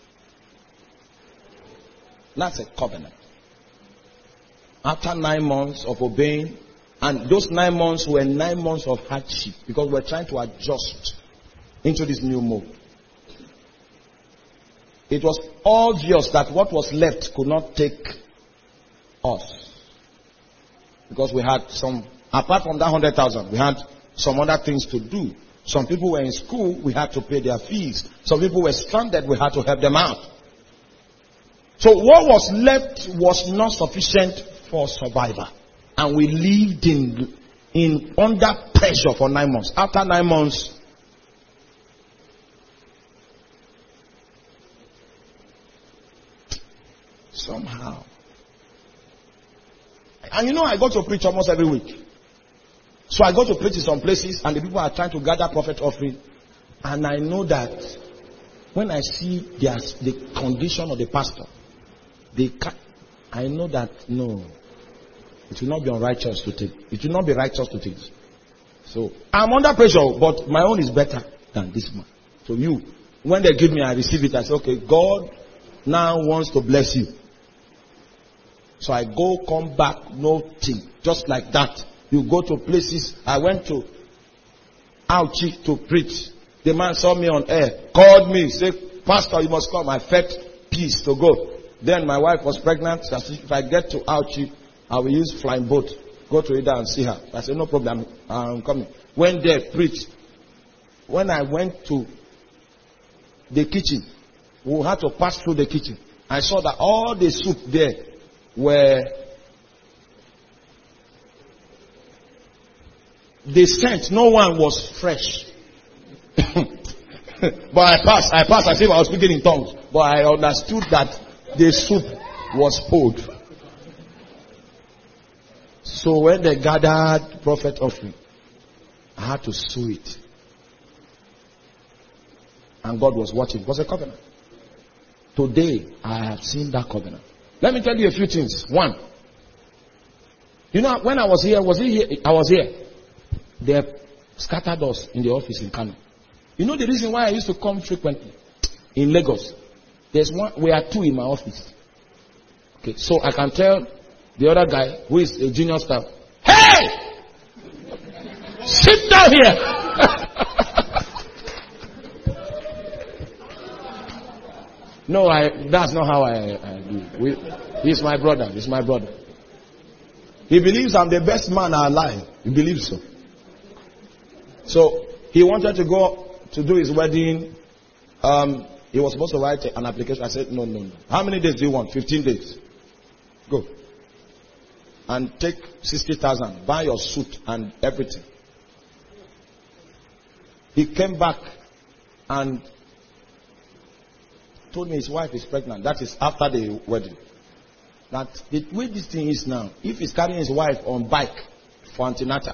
That's a covenant. After 9 months of obeying, and those 9 months were 9 months of hardship because we're trying to adjust into this new mode. It was obvious that what was left could not take us. Because we had some, apart from that 100,000, we had some other things to do. Some people were in school, we had to pay their fees. Some people were stranded, we had to help them out. So what was left was not sufficient for survival. And we lived in under pressure for 9 months. After 9 months, somehow. And you know, I go to preach almost every week. So I go to preach in some places and the people are trying to gather prophet offering. And I know that when I see the condition of the pastor, I know that no, it will not be unrighteous to take. It will not be righteous to take. So I'm under pressure, but my own is better than this man. So when they give me, I receive it. I say, okay, God now wants to bless you. So I go, come back, nothing. Just like that. You go to places. I went to Auchi to preach. The man saw me on air, called me, said, Pastor, you must come. I felt peace to go. Then my wife was pregnant. I said, if I get to Auchi, I will use flying boat. Go to Ida and see her. I said, no problem. I'm coming. When they preached, when I went to the kitchen, we had to pass through the kitchen. I saw that all the soup there were the scent. No one was fresh. But I passed as if I was speaking in tongues. But I understood that the soup was poured. So when they gathered prophet offering, I had to sew it. And God was watching. It was a covenant. Today, I have seen that covenant. Let me tell you a few things. One, you know, when I was here, I was here. They scattered us in the office in Kano. You know the reason why I used to come frequently in Lagos? We are 2 in my office. Okay, so I can tell the other guy who is a junior staff, hey! Sit down here! No, that's not how I do. He's my brother. He's my brother. He believes I'm the best man alive. He believes so. So he wanted to go to do his wedding. He was supposed to write an application. I said, no. How many days do you want? 15 days. Go. And take 60,000. Buy your suit and everything. He came back and told me his wife is pregnant. That is after the wedding. That the way this thing is now, if he's carrying his wife on bike for antenatal,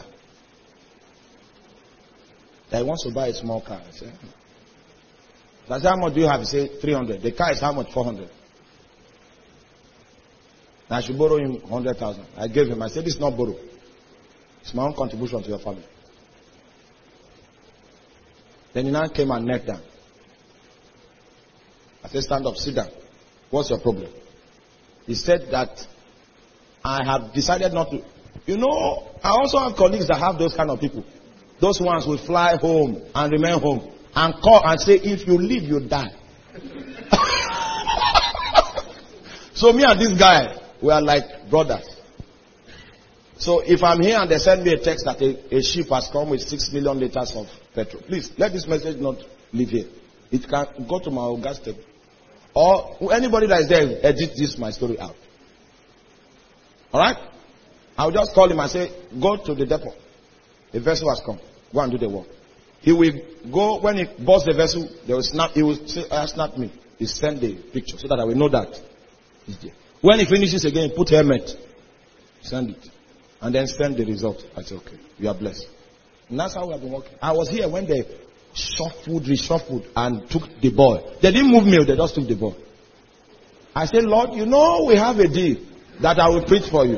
that he wants to buy a small car. I said, how much do you have? He said, 300. The car is how much? 400. I should borrow him 100,000. I gave him. I said, this is not borrow. It's my own contribution to your family. Then he now came and knelt down. I said, stand up, sit down. What's your problem? He said that I have decided not to. You know, I also have colleagues that have those kind of people. Those ones will fly home and remain home and call and say, if you leave, you die. So me and this guy, we are like brothers. So if I'm here and they send me a text that a ship has come with 6 million liters of petrol, please let this message not leave here. It can go to my gas table. Or anybody that is there, edit this my story out. Alright? I'll just call him and say, go to the depot. The vessel has come. Go and do the work. He will go, when he boards the vessel, they will snap, he will say, snap me. He send the picture so that I will know that he's there. When he finishes again, put helmet. Send it. And then send the result. I say, okay, you are blessed. And that's how we have been working. I was here when they reshuffled, and took the ball. They didn't move me, they just took the ball. I said, Lord, you know we have a deal that I will preach for you.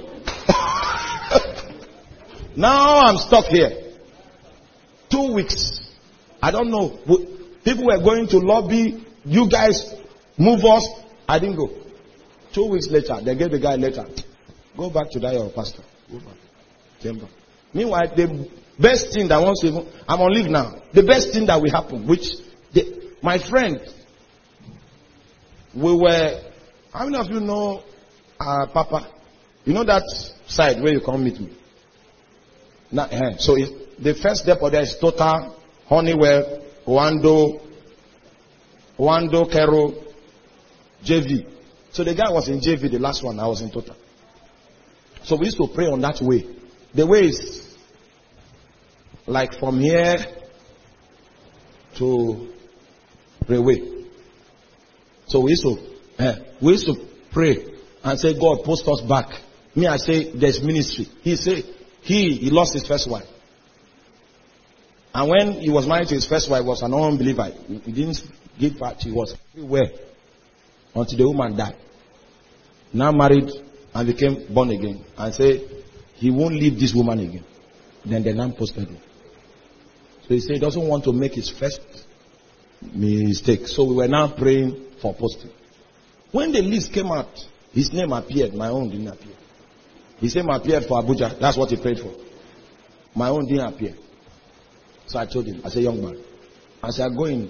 Now I'm stuck here. 2 weeks. I don't know. People were going to lobby. You guys move us. I didn't go. 2 weeks later, they gave the guy a letter. Go back to that your pastor. Go back. Came back. Meanwhile, the best thing that wants to, I'm on leave now. The best thing that will happen, my friend, we were, how many of you know Papa? You know that side where you come meet me? Now, so the first depot there is Total, Honeywell, Wando, Kero, JV. So the guy was in JV, the last one, I was in Total. So we used to pray on that way. The way is like from here to Railway. So we used to pray and say, God, post us back. Me, I say, there's ministry. He said, he lost his first wife. And when he was married to his first wife, was an unbeliever. He didn't give birth. He was everywhere until the woman died. Now married and became born again. And say, he won't leave this woman again. Then the man posted him. So he said he doesn't want to make his first mistake. So we were now praying for posting. When the list came out, his name appeared. My own didn't appear. His name appeared for Abuja. That's what he prayed for. My own didn't appear. So I told him, I said, young man, I said, I'm going.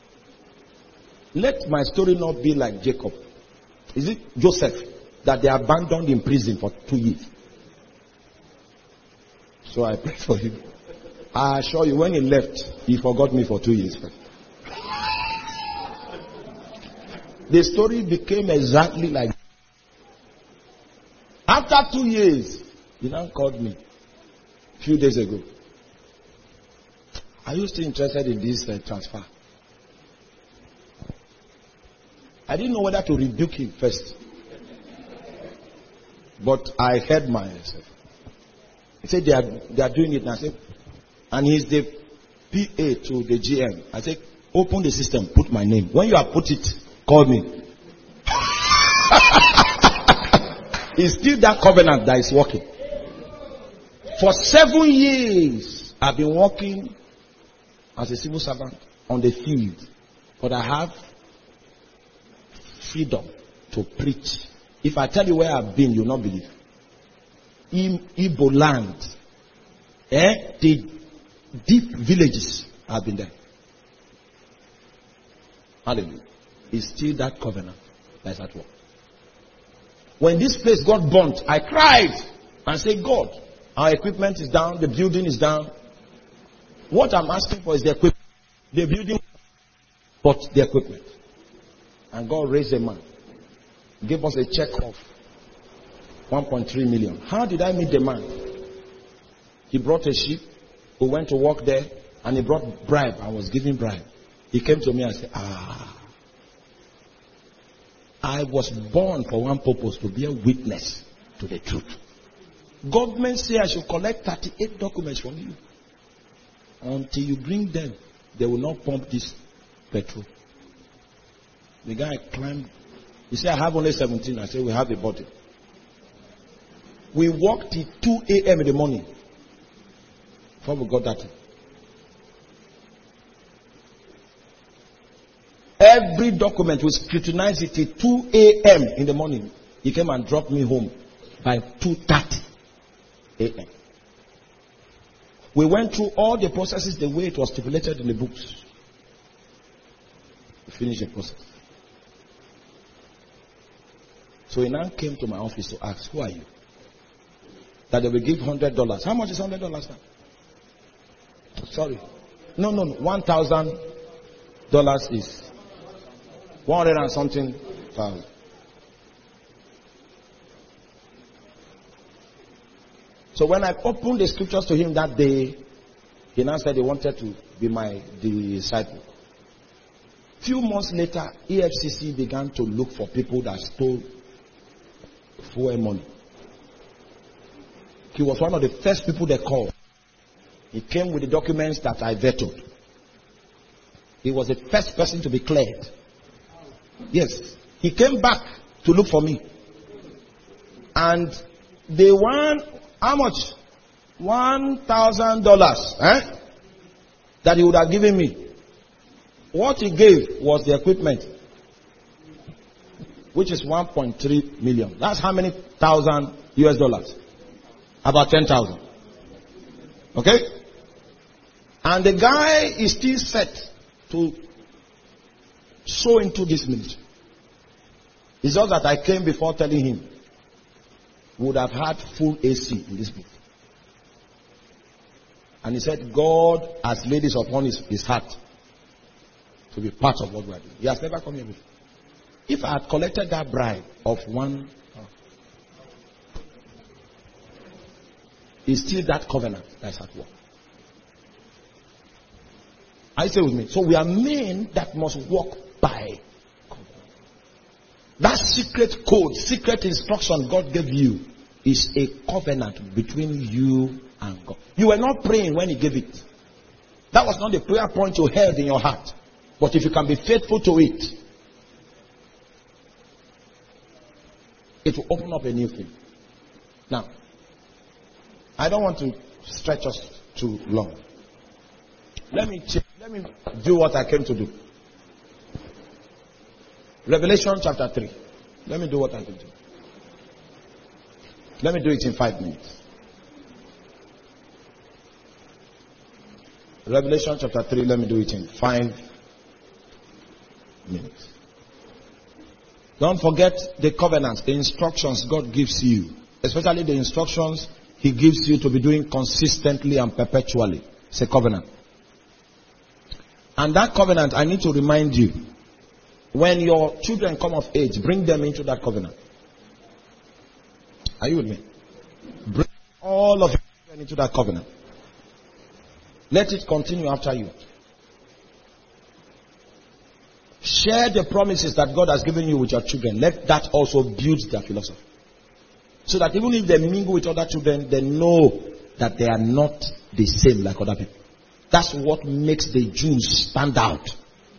Let my story not be like Jacob. Is it Joseph that they abandoned in prison for 2 years? So I prayed for him. I assure you, when he left, he forgot me for 2 years. The story became exactly like. After 2 years, he now called me a few days ago. Are you still interested in this transfer? I didn't know whether to rebuke him first. But I heard myself. He said they are doing it now. I said, and he's the PA to the GM. I said, open the system, put my name. When you have put it, call me. It's still that covenant that is working. For 7 years, I've been working as a civil servant on the field. But I have freedom to preach. If I tell you where I've been, you'll not believe. In Igbo land, the deep villages, I've been there. Hallelujah. It's still that covenant that's at work. When this place got burnt, I cried and said, God, our equipment is down, the building is down. What I'm asking for is the equipment. The building, but the equipment. And God raised a man. Gave us a check of 1.3 million. How did I meet the man? He brought a sheep. We went to work there. And he brought bribe. I was giving bribe. He came to me and said, I was born for one purpose, to be a witness to the truth. Government say I should collect 38 documents from you. Until you bring them, they will not pump this petrol. The guy climbed. He said, I have only 17. I said, we have a body. We walked till 2 a.m. in the morning before we got that. Every document we scrutinized it till 2 a.m. in the morning. He came and dropped me home by 2:30 a.m. We went through all the processes the way it was stipulated in the books. We finished the process. So he now came to my office to ask, who are you? That they will give $100. How much is $100 now? Sorry. No. $1,000 is 100 and something thousand. So when I opened the scriptures to him that day, he now said he wanted to be my disciple. Few months later, EFCC began to look for people that stole fuel money. He was one of the first people they called. He came with the documents that I vetoed. He was the first person to be cleared. Yes. He came back to look for me. And they won, how much? $1,000. That he would have given me. What he gave was the equipment, which is 1.3 million. That's how many thousand US dollars? About 10,000. Okay? And the guy is still set to sow into this ministry. It's just that I came before telling him would have had full AC in this book. And he said, God has laid this upon his heart to be part of what we are doing. He has never come here before. If I had collected that bribe of one, it's still that covenant that's at work. I say with me. So we are men that must walk by covenant. That secret code, secret instruction God gave you is a covenant between you and God. You were not praying when he gave it. That was not the prayer point you held in your heart. But if you can be faithful to it, it will open up a new thing. Now, I don't want to stretch us too long. Let me do what I came to do. Revelation chapter 3. Let me do what I came to do. Let me do it in 5 minutes. Revelation chapter 3, let me do it in 5 minutes. Don't forget the covenants, the instructions God gives you. Especially the instructions he gives you to be doing consistently and perpetually. It's a covenant. And that covenant, I need to remind you, when your children come of age, bring them into that covenant. Are you with me? Bring all of your children into that covenant. Let it continue after you. Share the promises that God has given you with your children. Let that also build their philosophy. So that even if they mingle with other children, they know that they are not the same like other people. That's what makes the Jews stand out.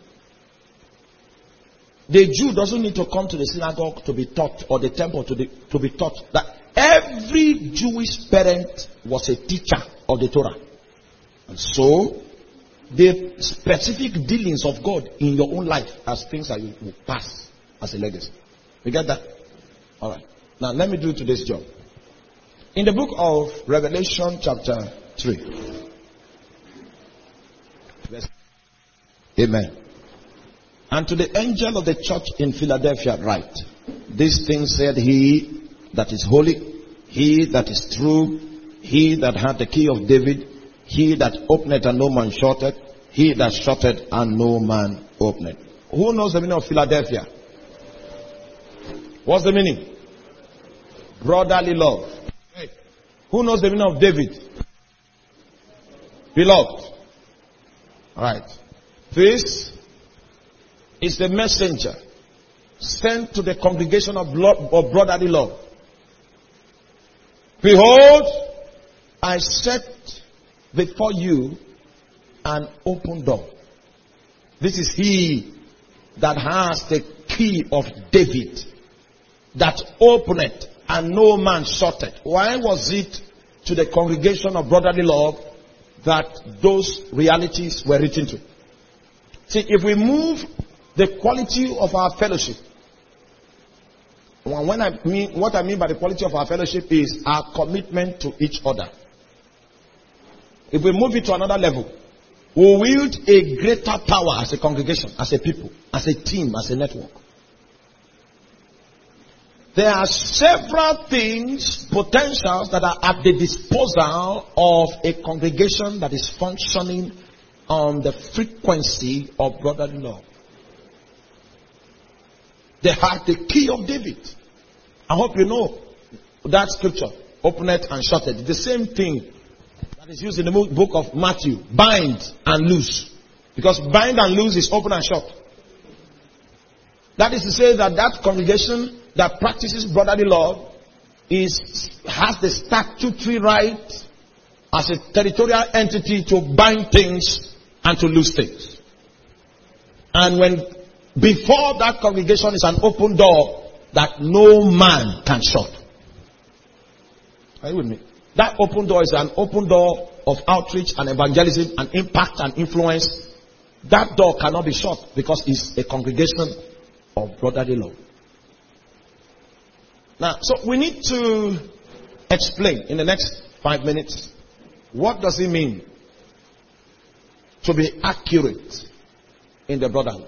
The Jew doesn't need to come to the synagogue to be taught, or the temple to be taught. That every Jewish parent was a teacher of the Torah. And so, the specific dealings of God in your own life as things that you will pass as a legacy. You get that? Alright. Now, let me do today's job. In the book of Revelation chapter 3. Amen. And to the angel of the church in Philadelphia write, these things said he that is holy, he that is true, he that had the key of David, he that openeth and no man shutteth, he that shutteth and no man openeth. Who knows the meaning of Philadelphia? What's the meaning? Brotherly love. Who knows the meaning of David? Beloved. Alright. This is the messenger sent to the congregation of brotherly love. Behold, I set before you an open door. This is he that has the key of David, that openeth and no man shutteth. Why was it to the congregation of brotherly love that those realities were written to? See, if we move the quality of our fellowship, what I mean by the quality of our fellowship is our commitment to each other. If we move it to another level, we wield a greater power as a congregation, as a people, as a team, as a network. There are several things, potentials that are at the disposal of a congregation that is functioning on the frequency of brotherly love. They have the key of David. I hope you know that scripture, openeth and shutteth. The same thing that is used in the book of Matthew, bind and loose. Because bind and loose is open and shut. That is to say that congregation that practices brotherly love has the statutory right as a territorial entity to bind things and to loose things. And before that congregation is an open door that no man can shut. Are you with me? That open door is an open door of outreach and evangelism and impact and influence. That door cannot be shut because it's a congregation of brotherly love. Now, so we need to explain in the next 5 minutes, what does it mean to be accurate in the brotherhood?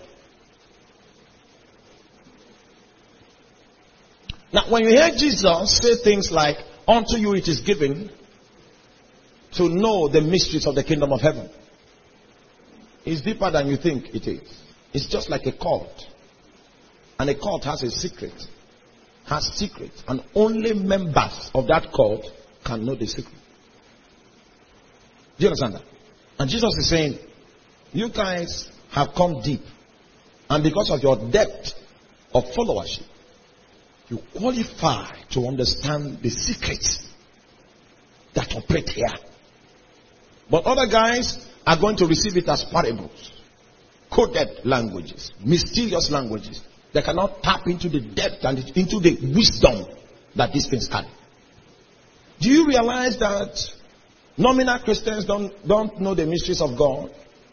Now, when you hear Jesus say things like, unto you it is given to know the mysteries of the kingdom of heaven, it's deeper than you think it is. It's just like a cult. And a cult has a secret. Has secrets. And only members of that cult can know the secret. Do you understand that? And Jesus is saying, you guys have come deep. And because of your depth of followership, you qualify to understand the secrets that operate here. But other guys are going to receive it as parables, coded languages, mysterious languages. They cannot tap into the depth and into the wisdom that these things carry. Do you realize that nominal Christians don't know the mysteries of God?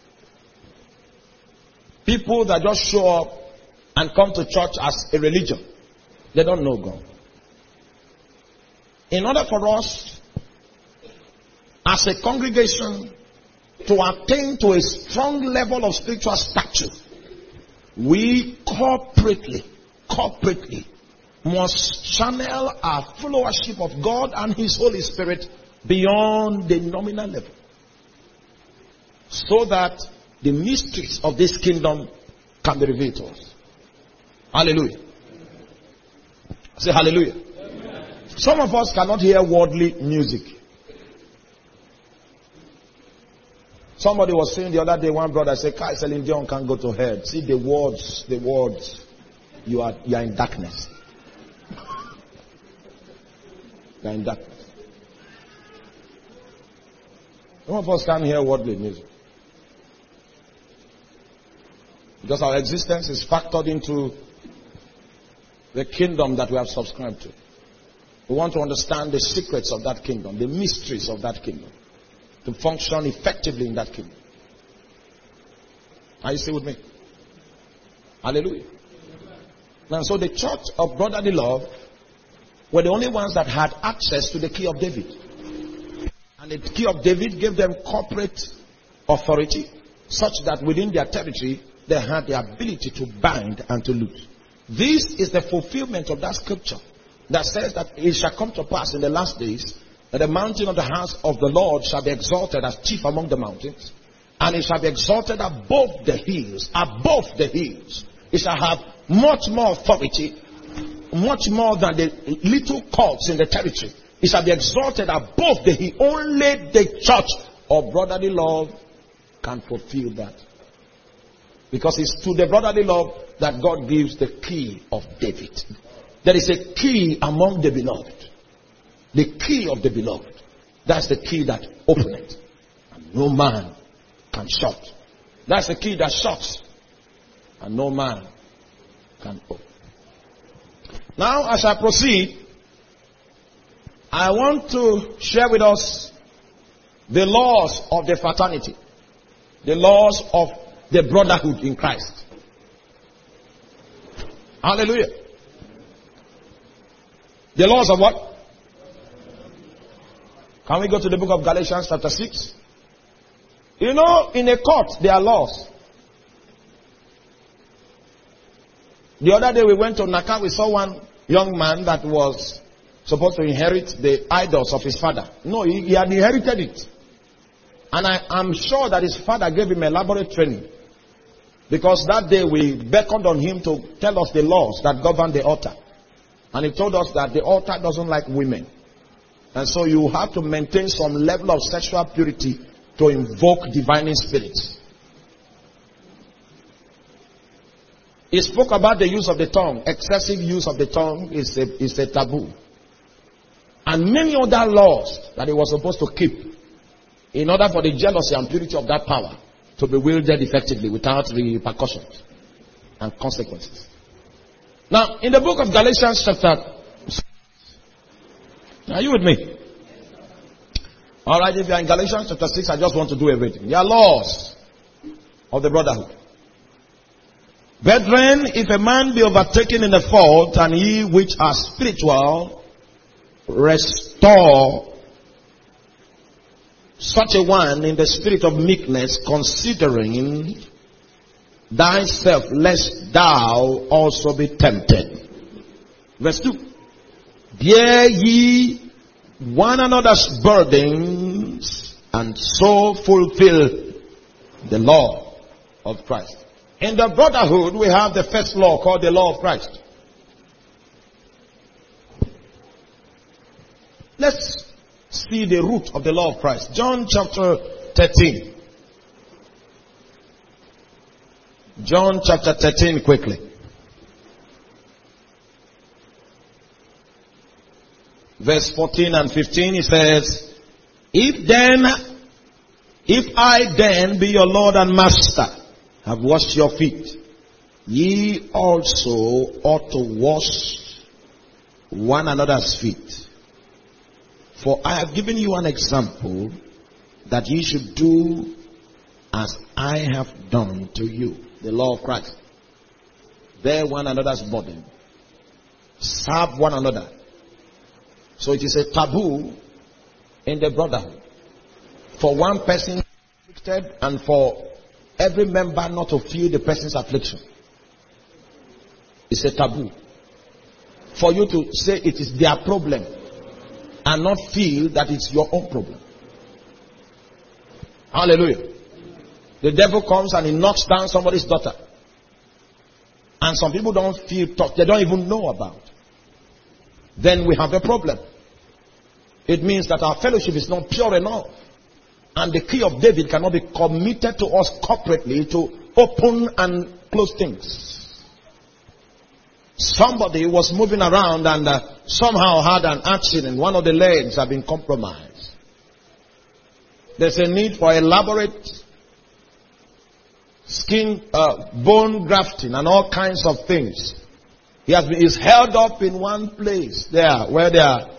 People that just show up and come to church as a religion, they don't know God. In order for us as a congregation to attain to a strong level of spiritual stature, we corporately must channel our followership of God and His Holy Spirit beyond the nominal level, so that the mysteries of this kingdom can be revealed to us. Hallelujah. Say hallelujah. Amen. Some of us cannot hear worldly music. Somebody was saying the other day, one brother said, Kai Celine Dion can't go to hell. See the words, you are in darkness. You are in darkness. Some of us can't hear worldly music. Because our existence is factored into the kingdom that we have subscribed to. We want to understand the secrets of that kingdom, the mysteries of that kingdom, to function effectively in that kingdom. Are you still with me? Hallelujah. And so the church of brotherly love were the only ones that had access to the key of David. And the key of David gave them corporate authority, such that within their territory they had the ability to bind and to loose. This is the fulfillment of that scripture that says that it shall come to pass in the last days that the mountain of the house of the Lord shall be exalted as chief among the mountains, and it shall be exalted above the hills. Above the hills. It shall have much more authority, much more than the little cults in the territory. It shall be exalted above the hill. Only the church of brotherly love can fulfill that. Because it's to the brotherly love that God gives the key of David. There is a key among the beloved. The key of the beloved. That's the key that openeth, and no man can shut. That's the key that shuts, and no man can open. Now, as I proceed, I want to share with us the laws of the fraternity, the laws of the brotherhood in Christ. Hallelujah. The laws of what? Can we go to the book of Galatians chapter 6? You know, in a court, there are laws. The other day we went to Naka, we saw one young man that was supposed to inherit the idols of his father. No, he had inherited it. And I'm sure that his father gave him elaborate training. Because that day we beckoned on him to tell us the laws that govern the altar. And he told us that the altar doesn't like women. And so you have to maintain some level of sexual purity to invoke divining spirits. He spoke about the use of the tongue. Excessive use of the tongue is a taboo. And many other laws that he was supposed to keep in order for the jealousy and purity of that power to be wielded effectively without repercussions and consequences. Now, in the book of Galatians chapter... Are you with me? Alright, if you are in Galatians chapter 6, I just want to do everything. There are laws of the brotherhood. Brethren, if a man be overtaken in a fault, and ye which are spiritual, restore such a one in the spirit of meekness, considering thyself, lest thou also be tempted. Verse 2. Bear ye one another's burdens, and so fulfill the law of Christ. In the brotherhood, we have the first law called the law of Christ. Let's see the root of the law of Christ. John chapter 13. John chapter 13 quickly. Verse 14 and 15, he says, If I then be your Lord and Master, have washed your feet, ye also ought to wash one another's feet. For I have given you an example, that ye should do as I have done to you. The law of Christ. Bear one another's burden. Serve one another. So it is a taboo in the brotherhood for one person afflicted and for every member not to feel the person's affliction. It's a taboo. For you to say it is their problem and not feel that it's your own problem. Hallelujah. The devil comes and he knocks down somebody's daughter. And some people don't feel touched. They don't even know about. Then we have a problem. It means that our fellowship is not pure enough. And the key of David cannot be committed to us corporately to open and close things. Somebody was moving around and somehow had an accident. One of the legs had been compromised. There's a need for elaborate skin, bone grafting and all kinds of things. He's held up in one place there where they are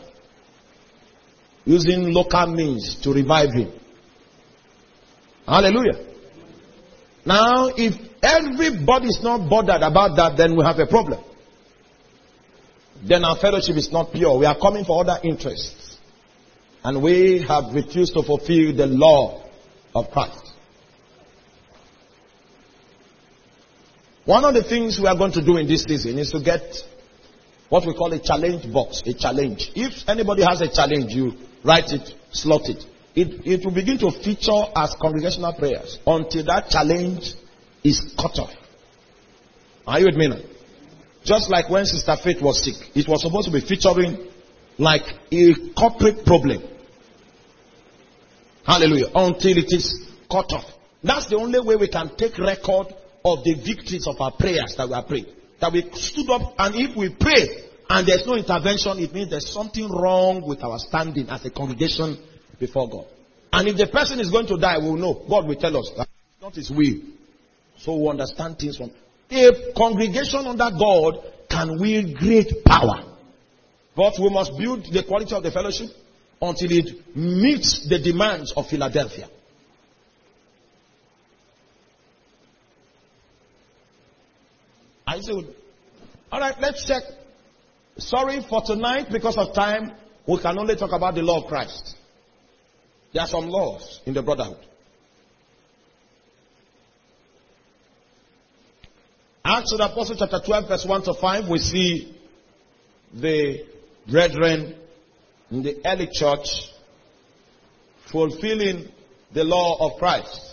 using local means to revive him. Hallelujah. Now, if everybody is not bothered about that, then we have a problem. Then our fellowship is not pure. We are coming for other interests. And we have refused to fulfill the law of Christ. One of the things we are going to do in this season is to get what we call a challenge box, a challenge. If anybody has a challenge, you write it, slot it. It will begin to feature as congregational prayers until that challenge is cut off. Are you with me now? Just like when Sister Faith was sick, it was supposed to be featuring like a corporate problem. Hallelujah. Until it is cut off. That's the only way we can take record of the victories of our prayers that we are praying. That we stood up, and if we pray and there's no intervention, it means there's something wrong with our standing as a congregation before God. And if the person is going to die, we'll know. God will tell us that it's not his will. So we understand things from. A congregation under God can wield great power. But we must build the quality of the fellowship until it meets the demands of Philadelphia. I said, all right, let's check. Sorry for tonight, because of time, we can only talk about the law of Christ. There are some laws in the brotherhood. Acts of the Apostles chapter 12 verse 1 to 5, we see the brethren in the early church fulfilling the law of Christ.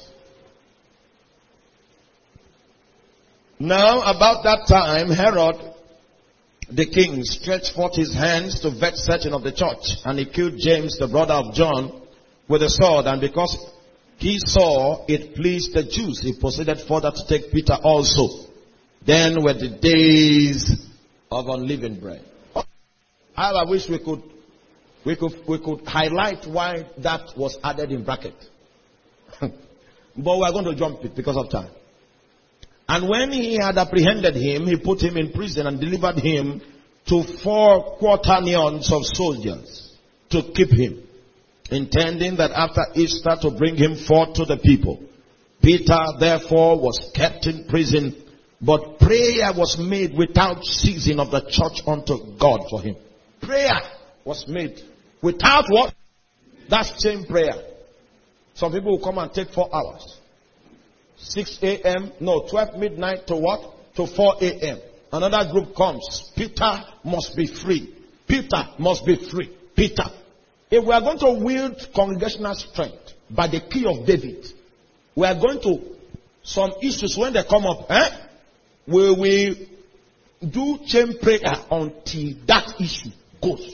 Now, about that time, Herod the king stretched forth his hands to vex certain of the church, and he killed James, the brother of John, with a sword. And because he saw it pleased the Jews, he proceeded further to take Peter also. Then were the days of unleavened bread. I wish we could highlight why that was added in bracket. But we're going to jump it because of time. And when he had apprehended him, he put him in prison and delivered him to 4 quaternions of soldiers to keep him, intending that after Easter to bring him forth to the people. Peter therefore was kept in prison, but prayer was made without ceasing of the church unto God for him. Prayer was made without what? That's same prayer. Some people will come and take 4 hours. 6 a.m. 12 midnight to what? To 4 a.m. Another group comes. Peter must be free. Peter must be free. Peter. If we are going to wield congregational strength by the key of David, we are going to, some issues when they come up, we will do chain prayer until that issue goes.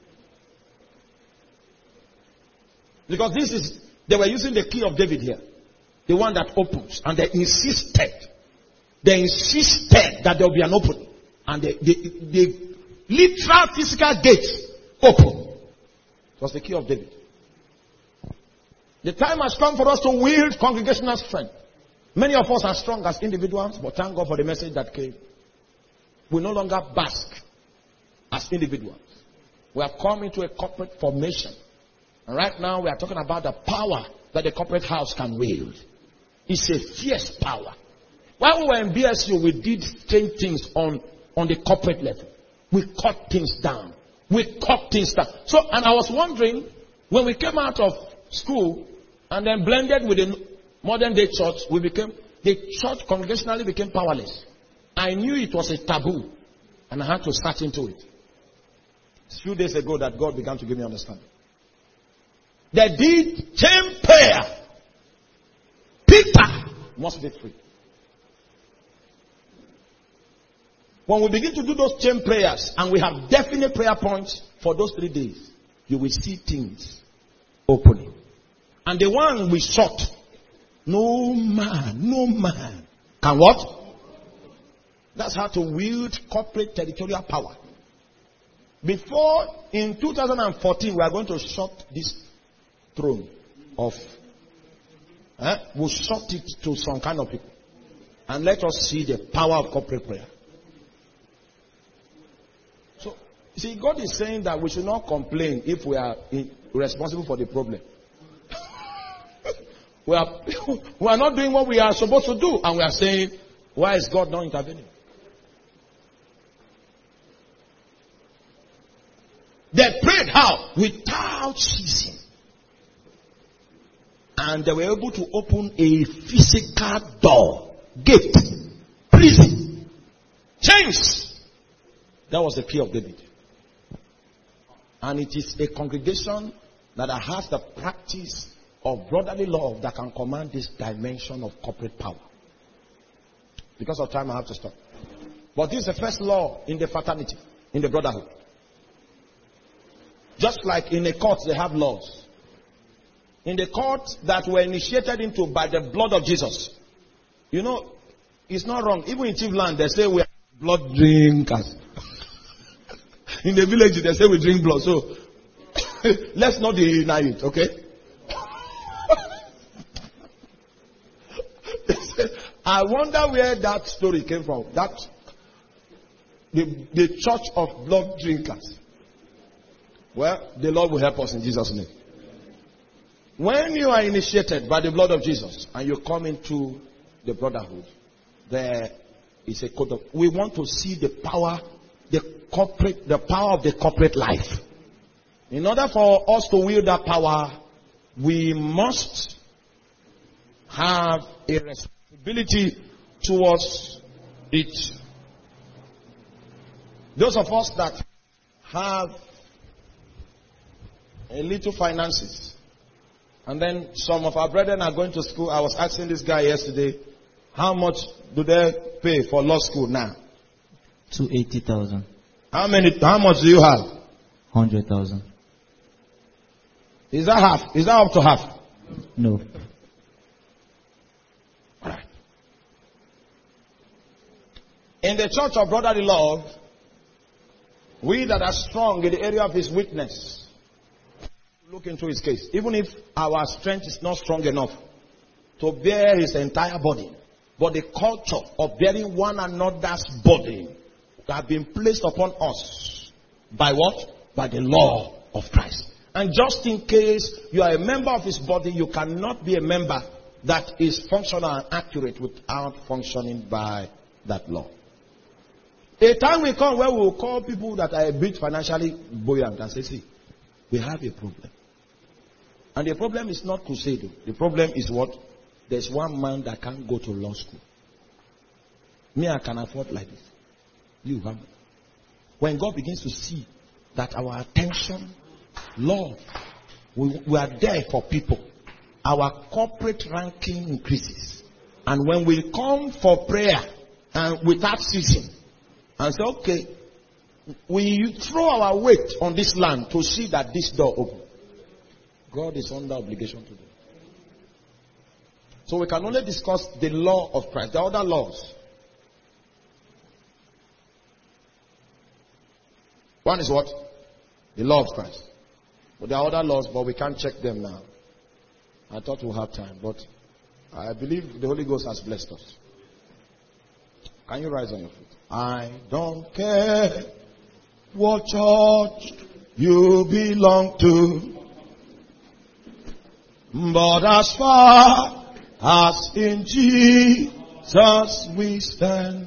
Because they were using the key of David here. The one that opens. And they insisted that there will be an opening. And the literal physical gate open. It was the key of David. The time has come for us to wield congregational strength. Many of us are strong as individuals, but thank God for the message that came. We no longer bask as individuals. We have come into a corporate formation. And right now we are talking about the power that the corporate house can wield. It's a fierce power. While we were in BSU, we did strange things on the corporate level. We cut things down. So, and I was wondering, when we came out of school and then blended with the modern day church, the church congregationally became powerless. I knew it was a taboo, and I had to search into it. It's a few days ago that God began to give me understanding. They did chain prayer. Peter must be free. When we begin to do those chain prayers and we have definite prayer points for those 3 days, you will see things opening. And the one we shot, no man can what? That's how to wield corporate territorial power. Before, in 2014, we are going to shut this throne off. We'll shut it to some kind of people. And let us see the power of corporate prayer. So, see, God is saying that we should not complain if we are responsible for the problem. we are not doing what we are supposed to do. And we are saying, why is God not intervening? They prayed how? Without ceasing. And they were able to open a physical door, gate, prison, chains. That was the key of David. And it is a congregation that has the practice of brotherly love that can command this dimension of corporate power. Because of time, I have to stop. But this is the first law in the fraternity, in the brotherhood. Just like in a court, they have laws. In the court that were initiated into by the blood of Jesus. You know, It's not wrong. Even in Chief Land, they say we are blood drinkers. In the village, they say we drink blood. So, let's not deny it, okay? I wonder where that story came from. That the church of blood drinkers. Well, the Lord will help us in Jesus' name. When you are initiated by the blood of Jesus and you come into the brotherhood, there is a code of. We want to see the power, the power of the corporate life. In order for us to wield that power, we must have a responsibility towards it. Those of us that have a little finances, and then some of our brethren are going to school. I was asking this guy yesterday, how much do they pay for law school now? 280,000. How much do you have? 100,000. Is that half? Is that up to half? No. Alright. In the church of brotherly love, we that are strong in the area of his witness, look into his case. Even if our strength is not strong enough to bear his entire body, but the culture of bearing one another's body have been placed upon us by what? By the law of Christ. And just in case you are a member of his body, you cannot be a member that is functional and accurate without functioning by that law. A time will come where we will call people that are a bit financially buoyant and say, see, we have a problem. And the problem is not crusade. The problem is what? There's one man that can't go to law school. Me, I can afford like this. You have. When God begins to see that our attention, love, we are there for people, our corporate ranking increases. And when we come for prayer and without ceasing, and say, okay, we throw our weight on this land to see that this door opens. God is under obligation to do. So we can only discuss the law of Christ. The other laws. One is what? The law of Christ. But there are other laws, but we can't check them now. I thought we'll have time, but I believe the Holy Ghost has blessed us. Can you rise on your feet? I don't care what church you belong to, but as far as in Jesus we stand,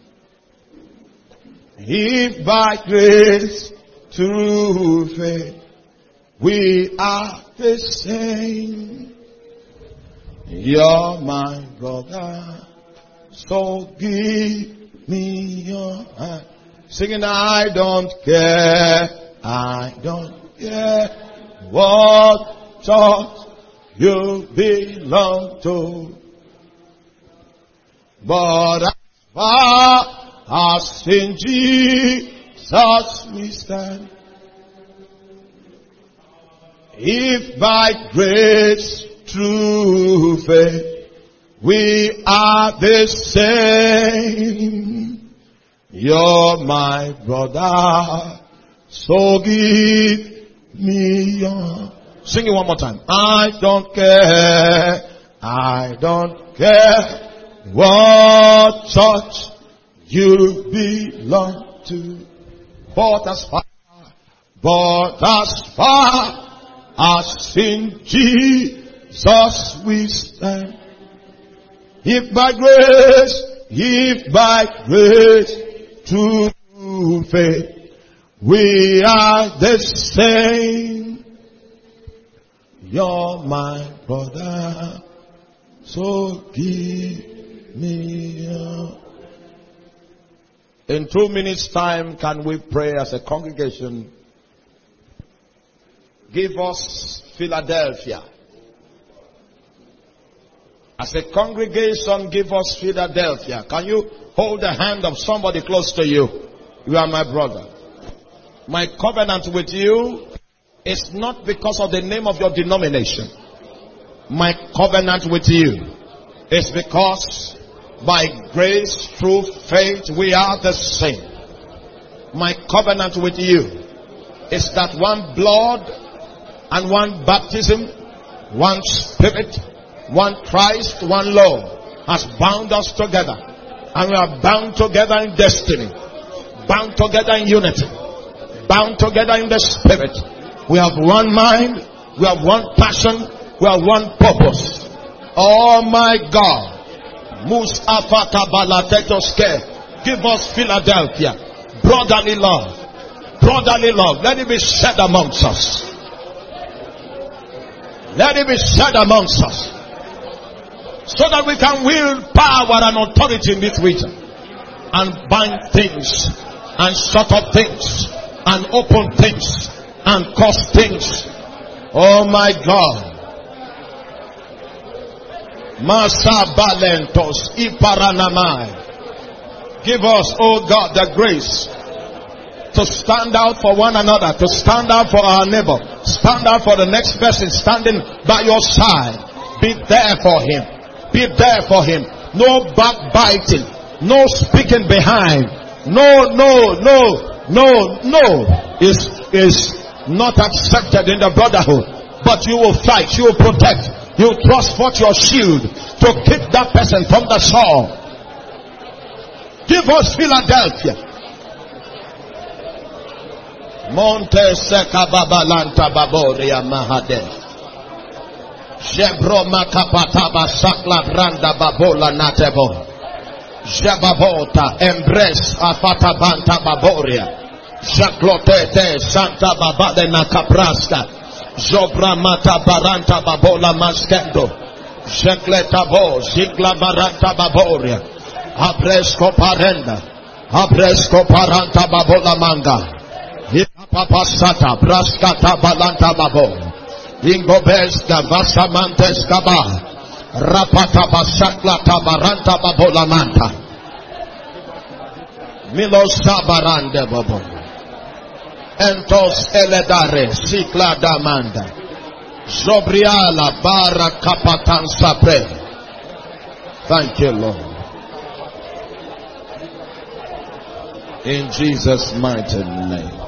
if by grace through faith we are the same, you're my brother, so give me your hand. Singing, I don't care what church you belong to, but as far as in Jesus we stand, if by grace through faith we are the same, you're my brother, so give me your. Sing it one more time. I don't care what church you belong to, but as far as in Jesus we stand, if by grace through faith we are the same, you're my brother, so give me your. In 2 minutes time, can we pray as a congregation? Give us Philadelphia. As a congregation, give us Philadelphia. Can you hold the hand of somebody close to you? You are my brother. My covenant with you is not because of the name of your denomination. My covenant with you is because By grace, through faith, we are the same. My covenant with you is that one blood and one baptism, one spirit, one Christ, one Lord has bound us together. And we are bound together in destiny, bound together in unity, bound together in the spirit. We have one mind, we have one passion, we have one purpose. Oh my God. Give us Philadelphia. Brotherly love. Brotherly love. Let it be said amongst us. Let it be said amongst us. So that we can wield power and authority in this region. And bind things. And shut up things. And open things. And cause things. Oh my God. Masa Balentos Iparanamai. Give us, oh God, the grace to stand out for one another, to stand out for our neighbor, stand out for the next person standing by your side. Be there for him. Be there for him. No backbiting, no speaking behind. No is not accepted in the brotherhood. But you will fight, you will protect. You thrust forth your shield to keep that person from the sword. Give us Philadelphia. Monte Seka Babalanta Baboria Mahade. Jebro Makapataba Sakla Branda Babola Natebo. Jababota Embrace Afata Banta Baboria. Jaklotete Santa Babade Nakapraska. Jobra mata baranta babola maskendo. Jekleta bo, zigla baranta baboria. Abresco parenda. Abresco paranta babola manga. Hipapasata, braskata balanta babo. Ingobeska vasamantes kaba. Rapata basakla tabaranta babola manta. Milosa barande babo. Entos eledare sikla damanda. Zobriala bara kapatan sapre. Thank you, Lord. In Jesus' mighty name.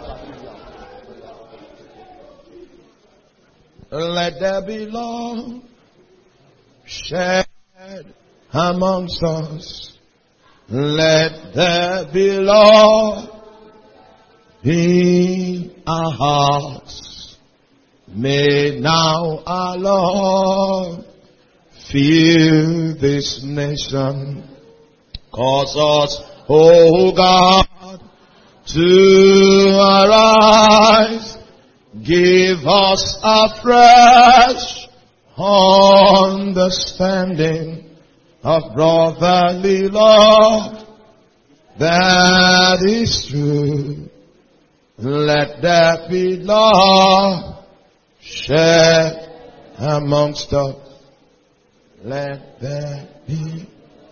Let there be love shared amongst us. Let there be love in our hearts. May now our Lord fill this nation. Cause us, oh God, to arise. Give us a fresh understanding of brotherly love that is true. Let there be love shared amongst us. Let there be.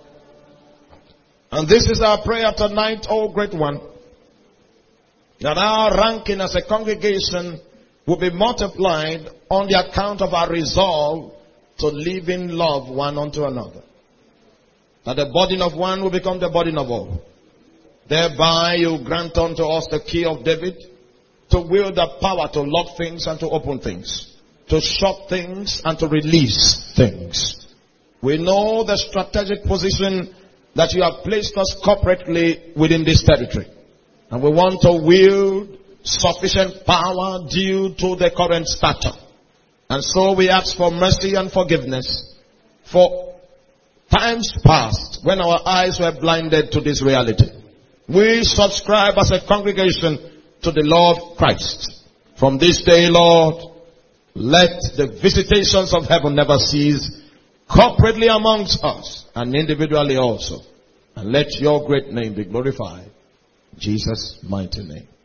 And this is our prayer tonight, oh great one, that our ranking as a congregation will be multiplied on the account of our resolve to live in love one unto another. That the burden of one will become the burden of all. Thereby you grant unto us the key of David to wield the power to lock things and to open things, to shut things and to release things. We know the strategic position that you have placed us corporately within this territory. And we want to wield sufficient power due to the current stature. And so we ask for mercy and forgiveness for times past when our eyes were blinded to this reality. We subscribe as a congregation to the Lord Christ. From this day, Lord, let the visitations of heaven never cease, corporately amongst us and individually also. And let your great name be glorified. In Jesus' mighty name.